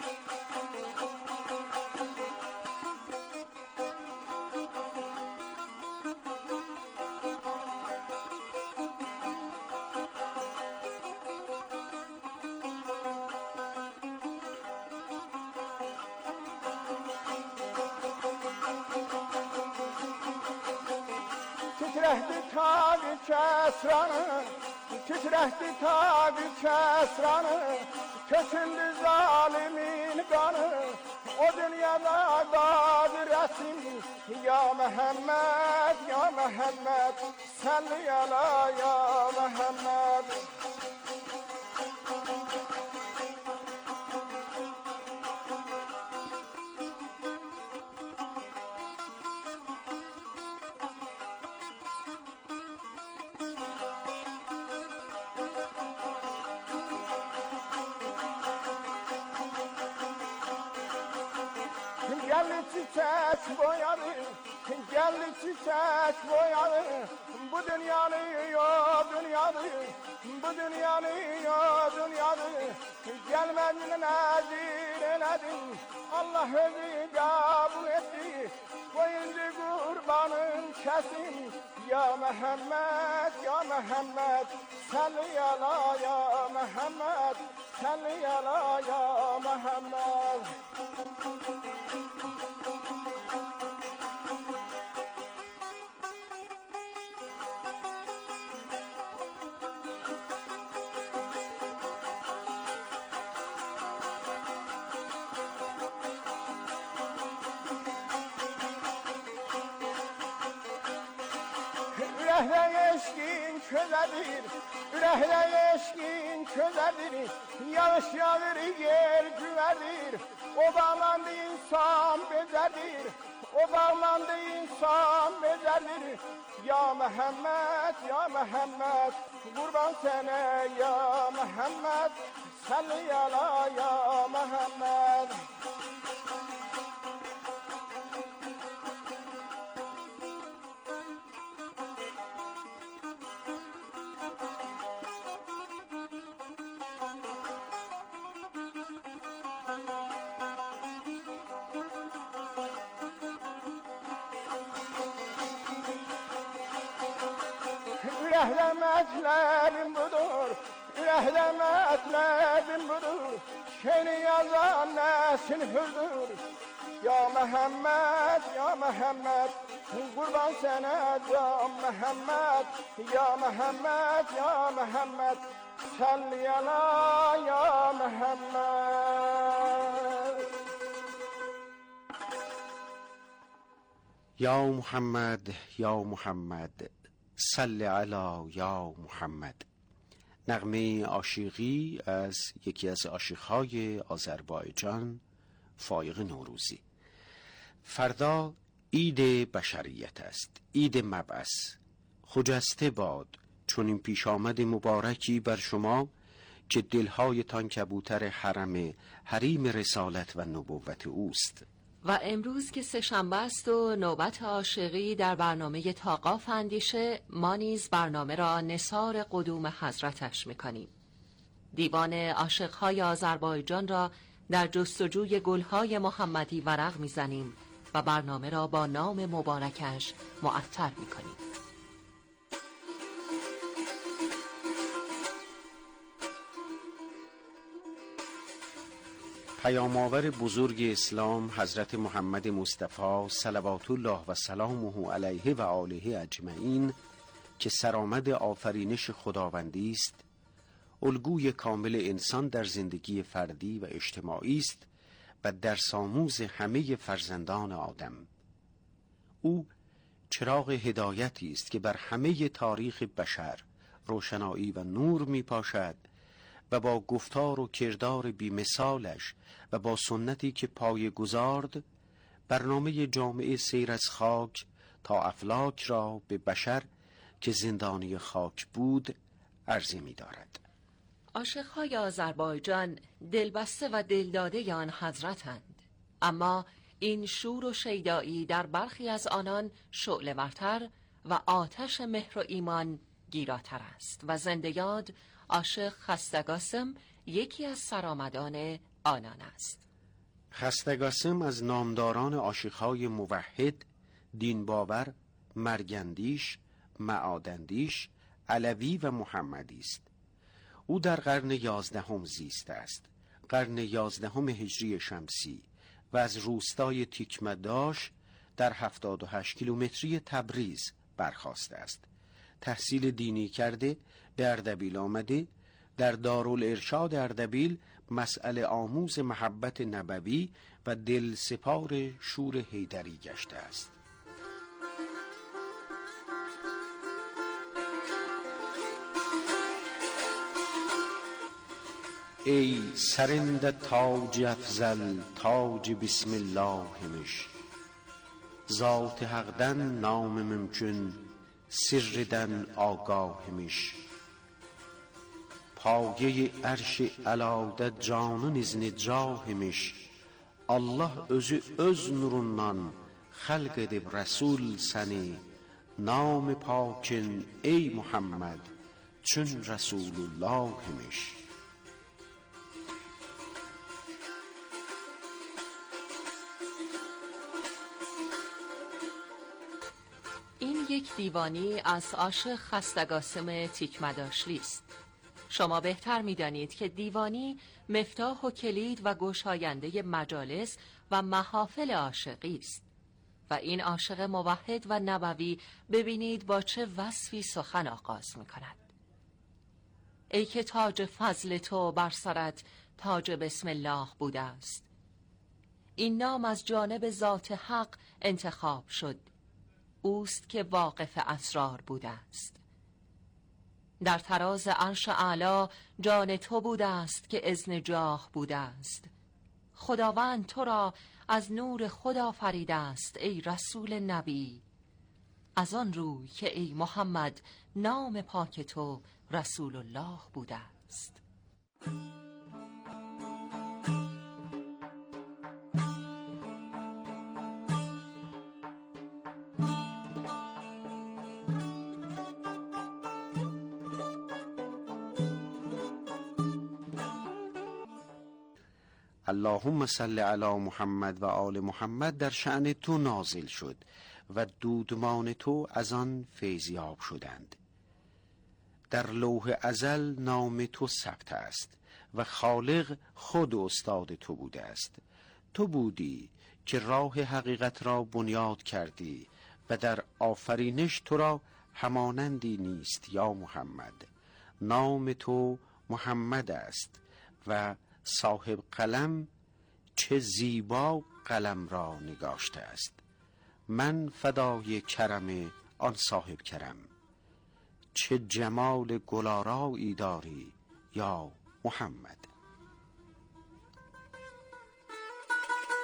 Titrəhdi tabi kəsranı, titrəhdi tabi kəsranı, köçündü zalimin qanı, o dünyada qadir əsim. Ya Məhəmməd, ya Məhəmməd, səlli əla ya Məhəmməd. Geldi çiçek boyadı, geldi çiçek boyadı. Bu dünyanı yo dünyadı, bu dünyanı yo dünyadı. Gelmedin nazir eledin, Allah özü kabul etti. Koyuncu kurbanın kesin. Ya Məhəmməd, ya Məhəmməd, salli ala ya Məhəmməd, salli ala ya Məhəmməd. Ürəkdə eşkin közədir, ürəkdə eşkin közədir. Yağış yağır yer güvədir, o bağlandı insan bezədir, o bağlandı insan bezədir. Ya Məhəmməd, ya Məhəmməd, qurban sənə ya Məhəmməd, salli ala ya Məhəmməd. Ürəkdə mətləbim budur, ürəkdə mətləbim budur. Şeiri yazan nəsin hürdür. Ya Məhəmməd, ya Məhəmməd, qurban sənə ya Məhəmməd. Ya Məhəmməd, ya Məhəmməd, salli ala ya Məhəmməd. یا محمد یا محمد صل علی یا محمد. نغمه عاشقی از یکی از عاشقهای آذربایجان فایق نوروزی. فردا عید بشریت است، عید مبعث. خجسته باد چون این پیش آمد مبارکی بر شما که دلهایتان کبوتر حریم رسالت و نبوت اوست. و امروز که سه‌شنبه است و نوبت عاشقی در برنامه طاقاف اندیشه، ما نیز برنامه را نثار قدوم حضرتش می‌کنیم. دیوان عاشق‌های آذربایجان را در جستجوی گل‌های محمدی ورق می‌زنیم و برنامه را با نام مبارکش معطر می‌کنیم. پیام‌آور بزرگ اسلام حضرت محمد مصطفی صلوات الله و سلامه علیه و آله اجمعین که سرآمد آفرینش خداوندی است، الگوی کامل انسان در زندگی فردی و اجتماعی است و درس آموز همه فرزندان آدم. او چراغ هدایتی است که بر همه تاریخ بشر روشنایی و نور می پاشد و با گفتار و کردار بی‌مثالش و با سنتی که پایه گذارد، برنامه جامعه سیر از خاک تا افلاک را به بشر که زندانی خاک بود عرضه می دارد. عاشق‌های آذربایجان دلبسته و دلداده آن حضرتند، اما این شور و شیدایی در برخی از آنان شعله‌ورتر و آتش مهر و ایمان گیراتر است و زنده یاد عاشق خستگاسم یکی از سرآمدان آنان است. خستگاسم از نامداران عاشق‌های موحد، دین باور، مرگندیش، معادندیش، علوی و محمدی است. او در قرن 11 زیسته است، قرن 11 هجری شمسی، و از روستای تیکمداش در 78 کیلومتری تبریز برخاسته است. تحصیل دینی کرده، به اردبیل آمده، در دارالارشاد اردبیل مسئله آموز محبت نبوی و دل سپار شور حیدری گشته است. ای سرنده تاج افضل تاج بسم الله همش، ذات حقدن نام ممکن سردن آگاه همش، پایه عرش علاده canın izni cahimiş, Allah özü öz nurundan xalq edib Rəsul səni, nam-ı pakin ey Muhammed çün Rəsulullah imiş. این یک دیوانی از عاشق خستگاسم تیکمداشلی است. شما بهتر می‌دانید که دیوانی مفتاح و کلید و گشاینده مجالس و محافل عاشقی است و این عاشق موحد و نبوی ببینید با چه وصفی سخن آغاز می‌کند. ای که تاج فضل تو بر سرت تاج بسم الله بوده است، این نام از جانب ذات حق انتخاب شد، اوست که واقف اسرار بوده است. در تراز عرش اعلی جان تو بوده است که اذن جاه بوده است. خداوند تو را از نور خدا آفریده است ای رسول نبی، از آن روی که ای محمد نام پاک تو رسول الله بوده است. اللهم صل علی محمد و آل محمد در شأن تو نازل شد و دودمان تو از آن فیضیاب شدند. در لوح ازل نام تو ثبت است و خالق خود استاد تو بوده است. تو بودی که راه حقیقت را بنیاد کردی و در آفرینش تو را همانندی نیست یا محمد. نام تو محمد است و صاحب قلم چه زیبا قلم را نگاشته است. من فدای کرم آن صاحب کرم، چه جمال گلارایی داری یا محمد.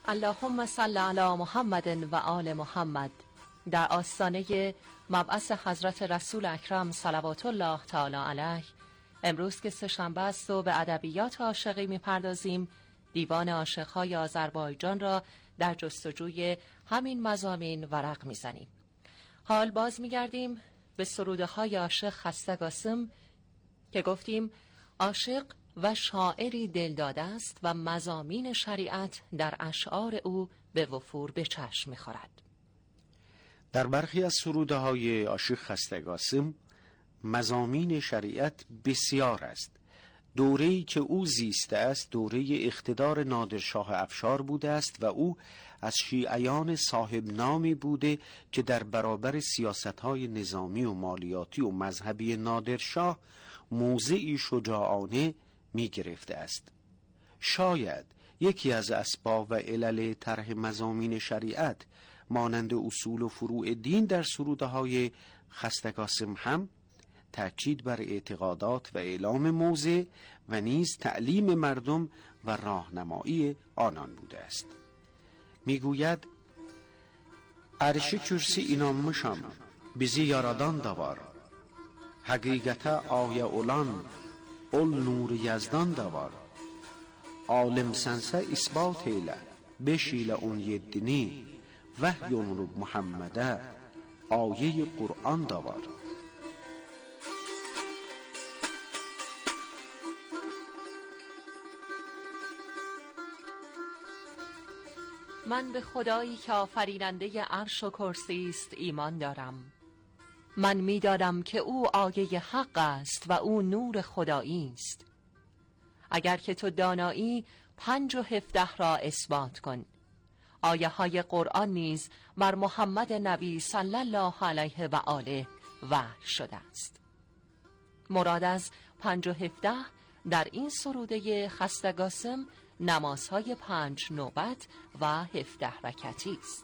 اللهم صل علی محمد و آل محمد در آستانه مبعث حضرت رسول اکرم صلوات الله تعالی علیه، امروز که سه‌شنبه است و به ادبیات عاشقی می‌پردازیم، دیوان عاشق‌های آذربایجان را در جستجوی همین مضامین ورق می‌زنیم. حال باز می‌گردیم به سروده‌های عاشق خسته قاسم که گفتیم عاشق و شاعری دلداده است و مضامین شریعت در اشعار او به وفور به چشم می‌خورد. در برخی از سروده‌های عاشق خسته قاسم مضامین شریعت بسیار است. دوره‌ای که او زیسته است دوره اقتدار نادرشاه افشار بوده است و او از شیعیان صاحب نامی بوده که در برابر سیاست‌های نظامی و مالیاتی و مذهبی نادرشاه موضعی شجاعانه می گرفته است. شاید یکی از اسباب و علل طرح مضامین شریعت مانند اصول و فروع دین در سروده‌های خسته قاسم هم تأکید بر اعتقادات و اعلام موضع و نیز تعلیم مردم و راهنمایی آنان بوده است. میگوید عرش کرسی اینامmışam bizi yaradan da var. Həqiqətə ayə olan ol nuru yazdan da var. Alimsənsə isbat eylə 5 ilə 17-ni vəhy olunub Muhammədə ayə Qur'an da var. من به خدایی که آفریننده عرش و کرسی است ایمان دارم. من می‌دانم که او آیه حق است و او نور خدایی است. اگر که تو دانایی 5 و 17 را اثبات کن. آیه های قرآن نیز بر محمد نبی صلی الله علیه و آله وحی شده است. مراد از 5 و 17 در این سروده خسته قاسم نمازهای 5 نوبت و 17 رکعتی است.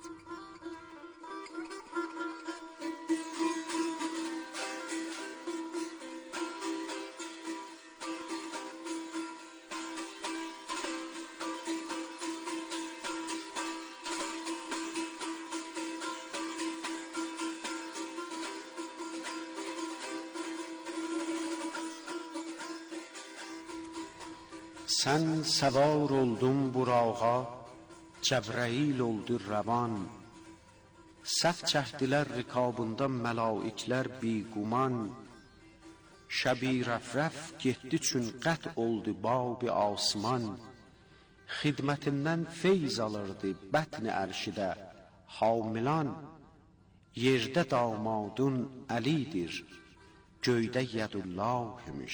Sən səvar oldun burağa, Cəbrəil oldu rəvan. Səf çəhdilər rikabında məlaiklər biguman. Şəbi rəf-rəf getdi çün qət oldu bab-i asman. Xidmətindən feyz alırdı bətn ərşidə hamilan. Yerdə damadun Əlidir, göydə yədullah imiş.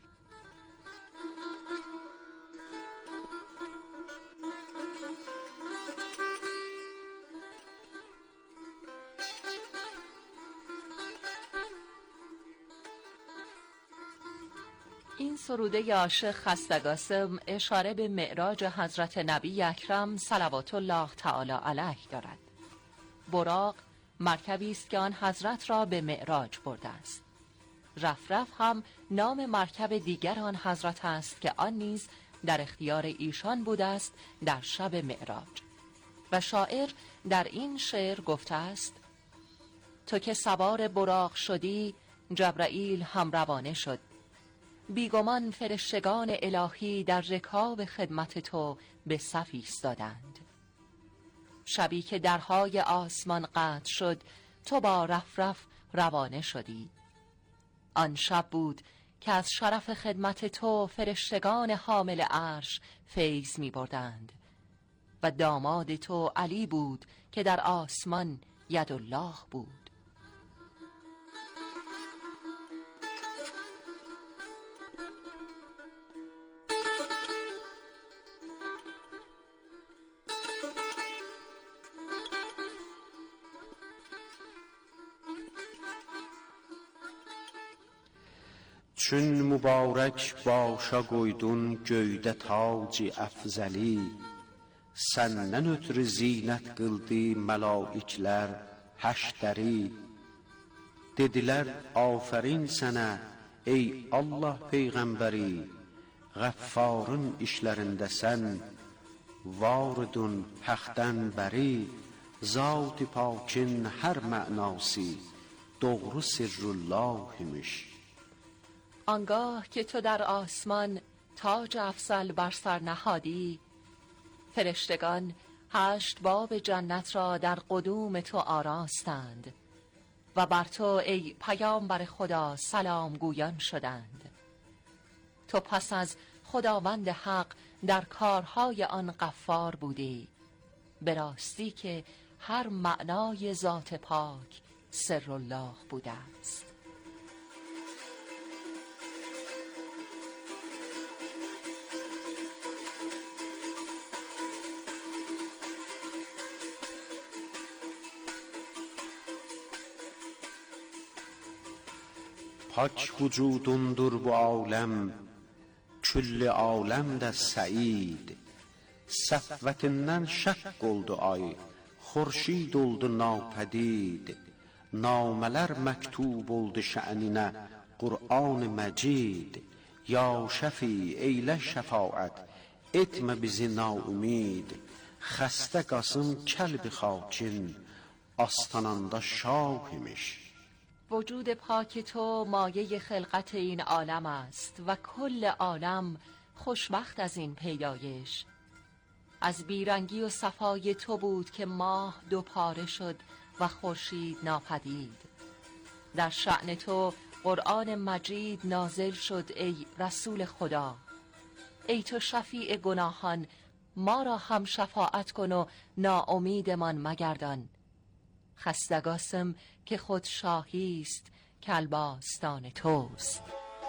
این سروده عاشق خسته قاسم اشاره به معراج حضرت نبی اکرم صلوات الله تعالی علیه دارد. براق مرکبی است که آن حضرت را به معراج برده است. رفرف هم نام مرکب دیگر آن حضرت است که آن نیز در اختیار ایشان بوده است در شب معراج. و شاعر در این شعر گفته است: تو که سوار براق شدی جبرائیل هم روانه شد. بیگمان فرشتگان الهی در رکاب خدمت تو به صف ایستادند. شبی که درهای آسمان قطع شد تو با رفرف روانه شدی. آن شب بود که از شرف خدمت تو فرشتگان حامل عرش فیض می بردند و داماد تو علی بود که در آسمان یدالله بود. Çün mübarək başa qoydun göydə tac-i əfzəli, səndən ötürü zinət qıldı məlaiklər həşdəri. Dedilər afərin sənə ey Allah peyğəmbəri, Qəffarın işlərində sən واردون پختن بری ذات پاکن هر معناسی doğru sirrullah'ymış. آنگاه که تو در آسمان تاج افضل بر سر نهادی، فرشتگان 8 باب جنت را در قدوم تو آراستند و بر تو ای پیامبر خدا سلام گویان شدند. تو پس از خداوند حق در کارهای آن غفار بودی، به راستی که هر معنای ذات پاک سر الله بوده است. Pak vücudundur bu alem, külli alem de said. Səfvətindən şəkk oldu ay, xurşid oldu napədid. Namələr məktub oldu şəninə, Qur'an-ı Məcid. Ya şəfi, eylə şəfaət, etmə bizi naümid. Xəstə qasım kəlbi xakin, astananda şah imiş. وجود پاک تو مایه خلقت این عالم است و کل عالم خوشبخت از این پیدایش. از بیرنگی و صفای تو بود که ماه 2 پاره شد و خورشید ناپدید. در شأن تو قرآن مجید نازل شد ای رسول خدا. ای تو شفیع گناهان، ما را هم شفاعت کن و ناامیدمان مگردان. خستگاسم که خود شاهی است کالباستان توست.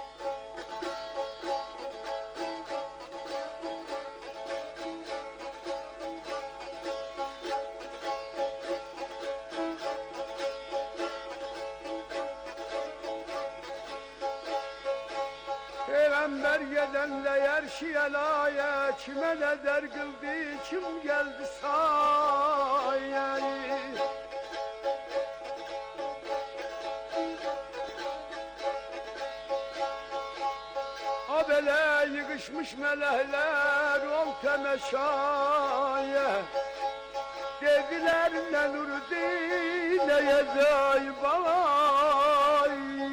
Peygamber gedenle yerşi elaya, kime neder kıldı, kim geldi sayayı. Abele yığışmış melehler ol temeşaya. Dediler ne nurdi ne yezay balay.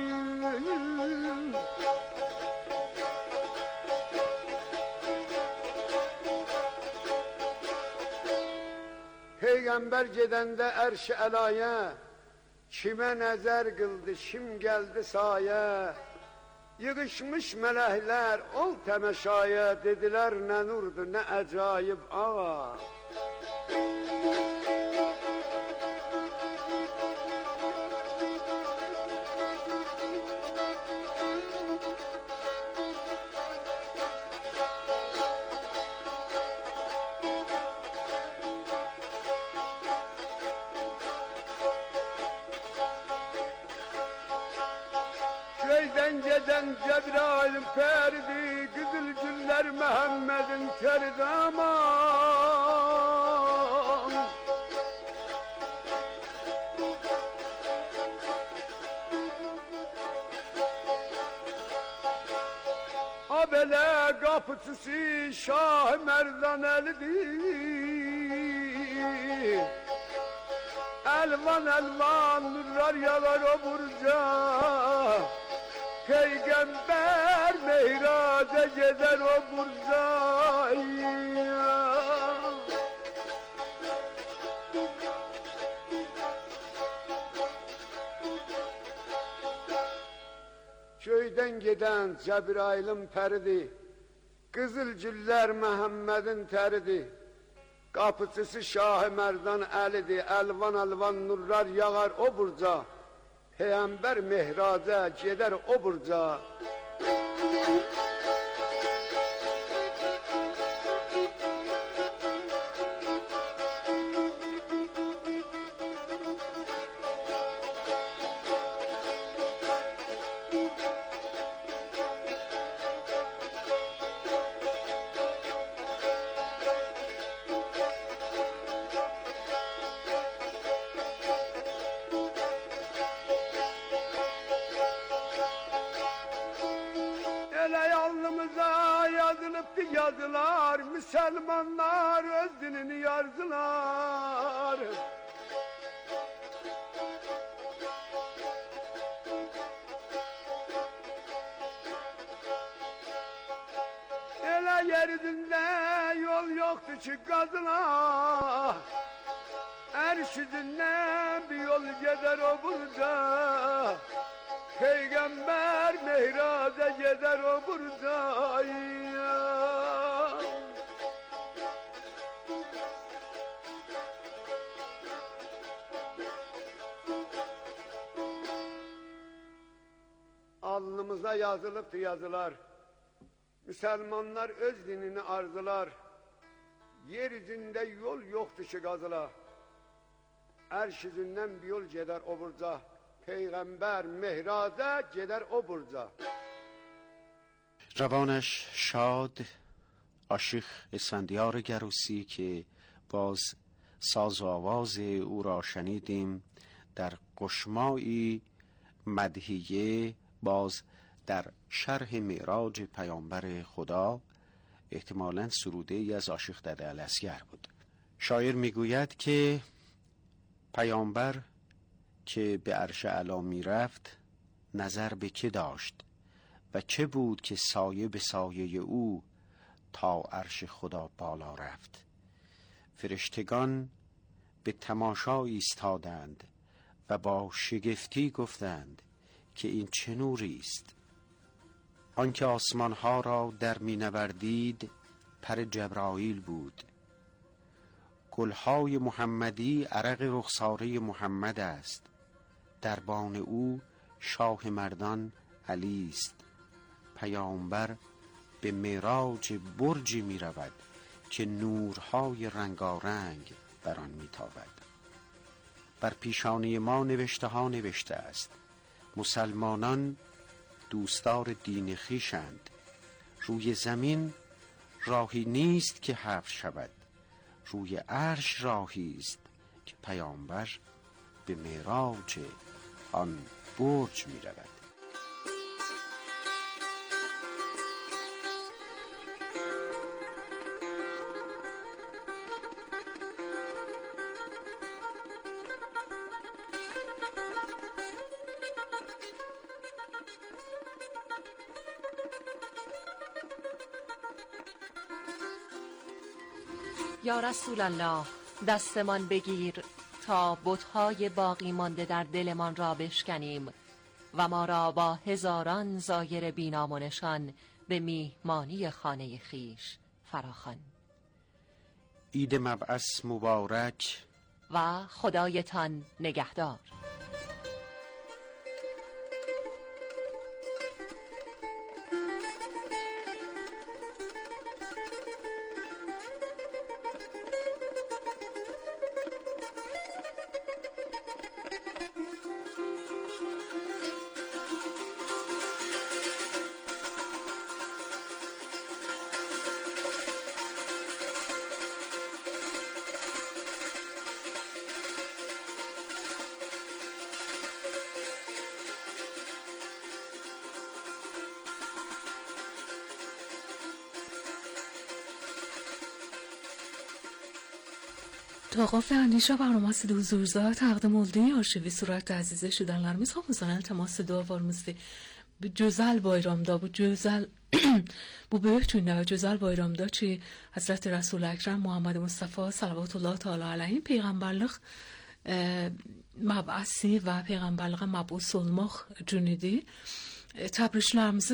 Peygamber gedende erş-i elaya, kime nezer kıldı, kim geldi saye. Yığışmış melehler ol temeşaya, dediler ne nurdu ne acayip ağa. Köyden gelen Cebrail ferdi, güzül güller Muhammed'in terdi aman. Abele kapıcısı Şah Merdan Eli'di. Elvan elvan nurlar yalar o burca. Peygamber meyraca gider o burzaya. Köyden giden Cebrail'in perdi, Kızılcüller Muhammed'in terdi. Kapıcısı Şah-ı Merdan Ali'di, elvan elvan nurlar yağar o burca. Peygamber mihraca gider o burca. etti yazılar, Müslümanlar öz dinini yardılar. Ele yeryüzünde yol yoktu ki kazıla, Erşidinden bir yol gider o burada, Peygamber mihraca gider o burada. Alnımıza yazılıptı yazılar, Müslümanlar öz dinini arzular, yeryüzünde yol yoktu ki kazıla, Erşidinden bir yol gider o burada, Peygamber mihraca gider o burada. روانش شاد عاشق اسفندیار گروسی که باز ساز و آواز او را شنیدیم در قشمایی مدحیه باز در شرح معراج پیامبر خدا، احتمالاً سروده ای از عاشق دده الاسگر بود. شاعر میگوید که پیامبر که به عرش اعلی می رفت نظر به که داشت و چه بود که سایه به سایه او تا عرش خدا بالا رفت. فرشتگان به تماشا ایستادند و با شگفتی گفتند که این چه نوری است. آنکه آسمانها را در می نوردید پر جبرائیل بود. گلهای محمدی عرق رخساره محمد است. دربان او شاه مردان علی است. پیامبر به معراج برجی می رود که نورهای رنگارنگ بر آن می تابد. بر پیشانی ما نوشته ها نوشته است: مسلمانان دوستدار دین خویشند. روی زمین راهی نیست که حفظ شود، روی عرش راهی است که پیامبر به معراج آن برج می رود. یا رسول الله، دستمان بگیر تا بت‌های باقی مانده در دلمان را بشکنیم و ما را با هزاران زایر بینام و نشان به میهمانی خانه خیش فراخوان. عید مبعث مبارک و خدایتان نگهدار. توقف اندیشه barnaması huzurda təqdim olunduğu arşivi surətdə əzizə şüdənlərimiz hamımızdan iltimas dua varmızdır. Bu gözəl bayramda, bu böyük gündə və gözəl bayramda ki, Həzrət Rəsul Əkrəm Muhammed Mustafa sallallahu teala aleyhi peyğəmbərlik məb'əsi və peyğəmbərliyə məb'us olmaq günüdür. Təbriklərimizi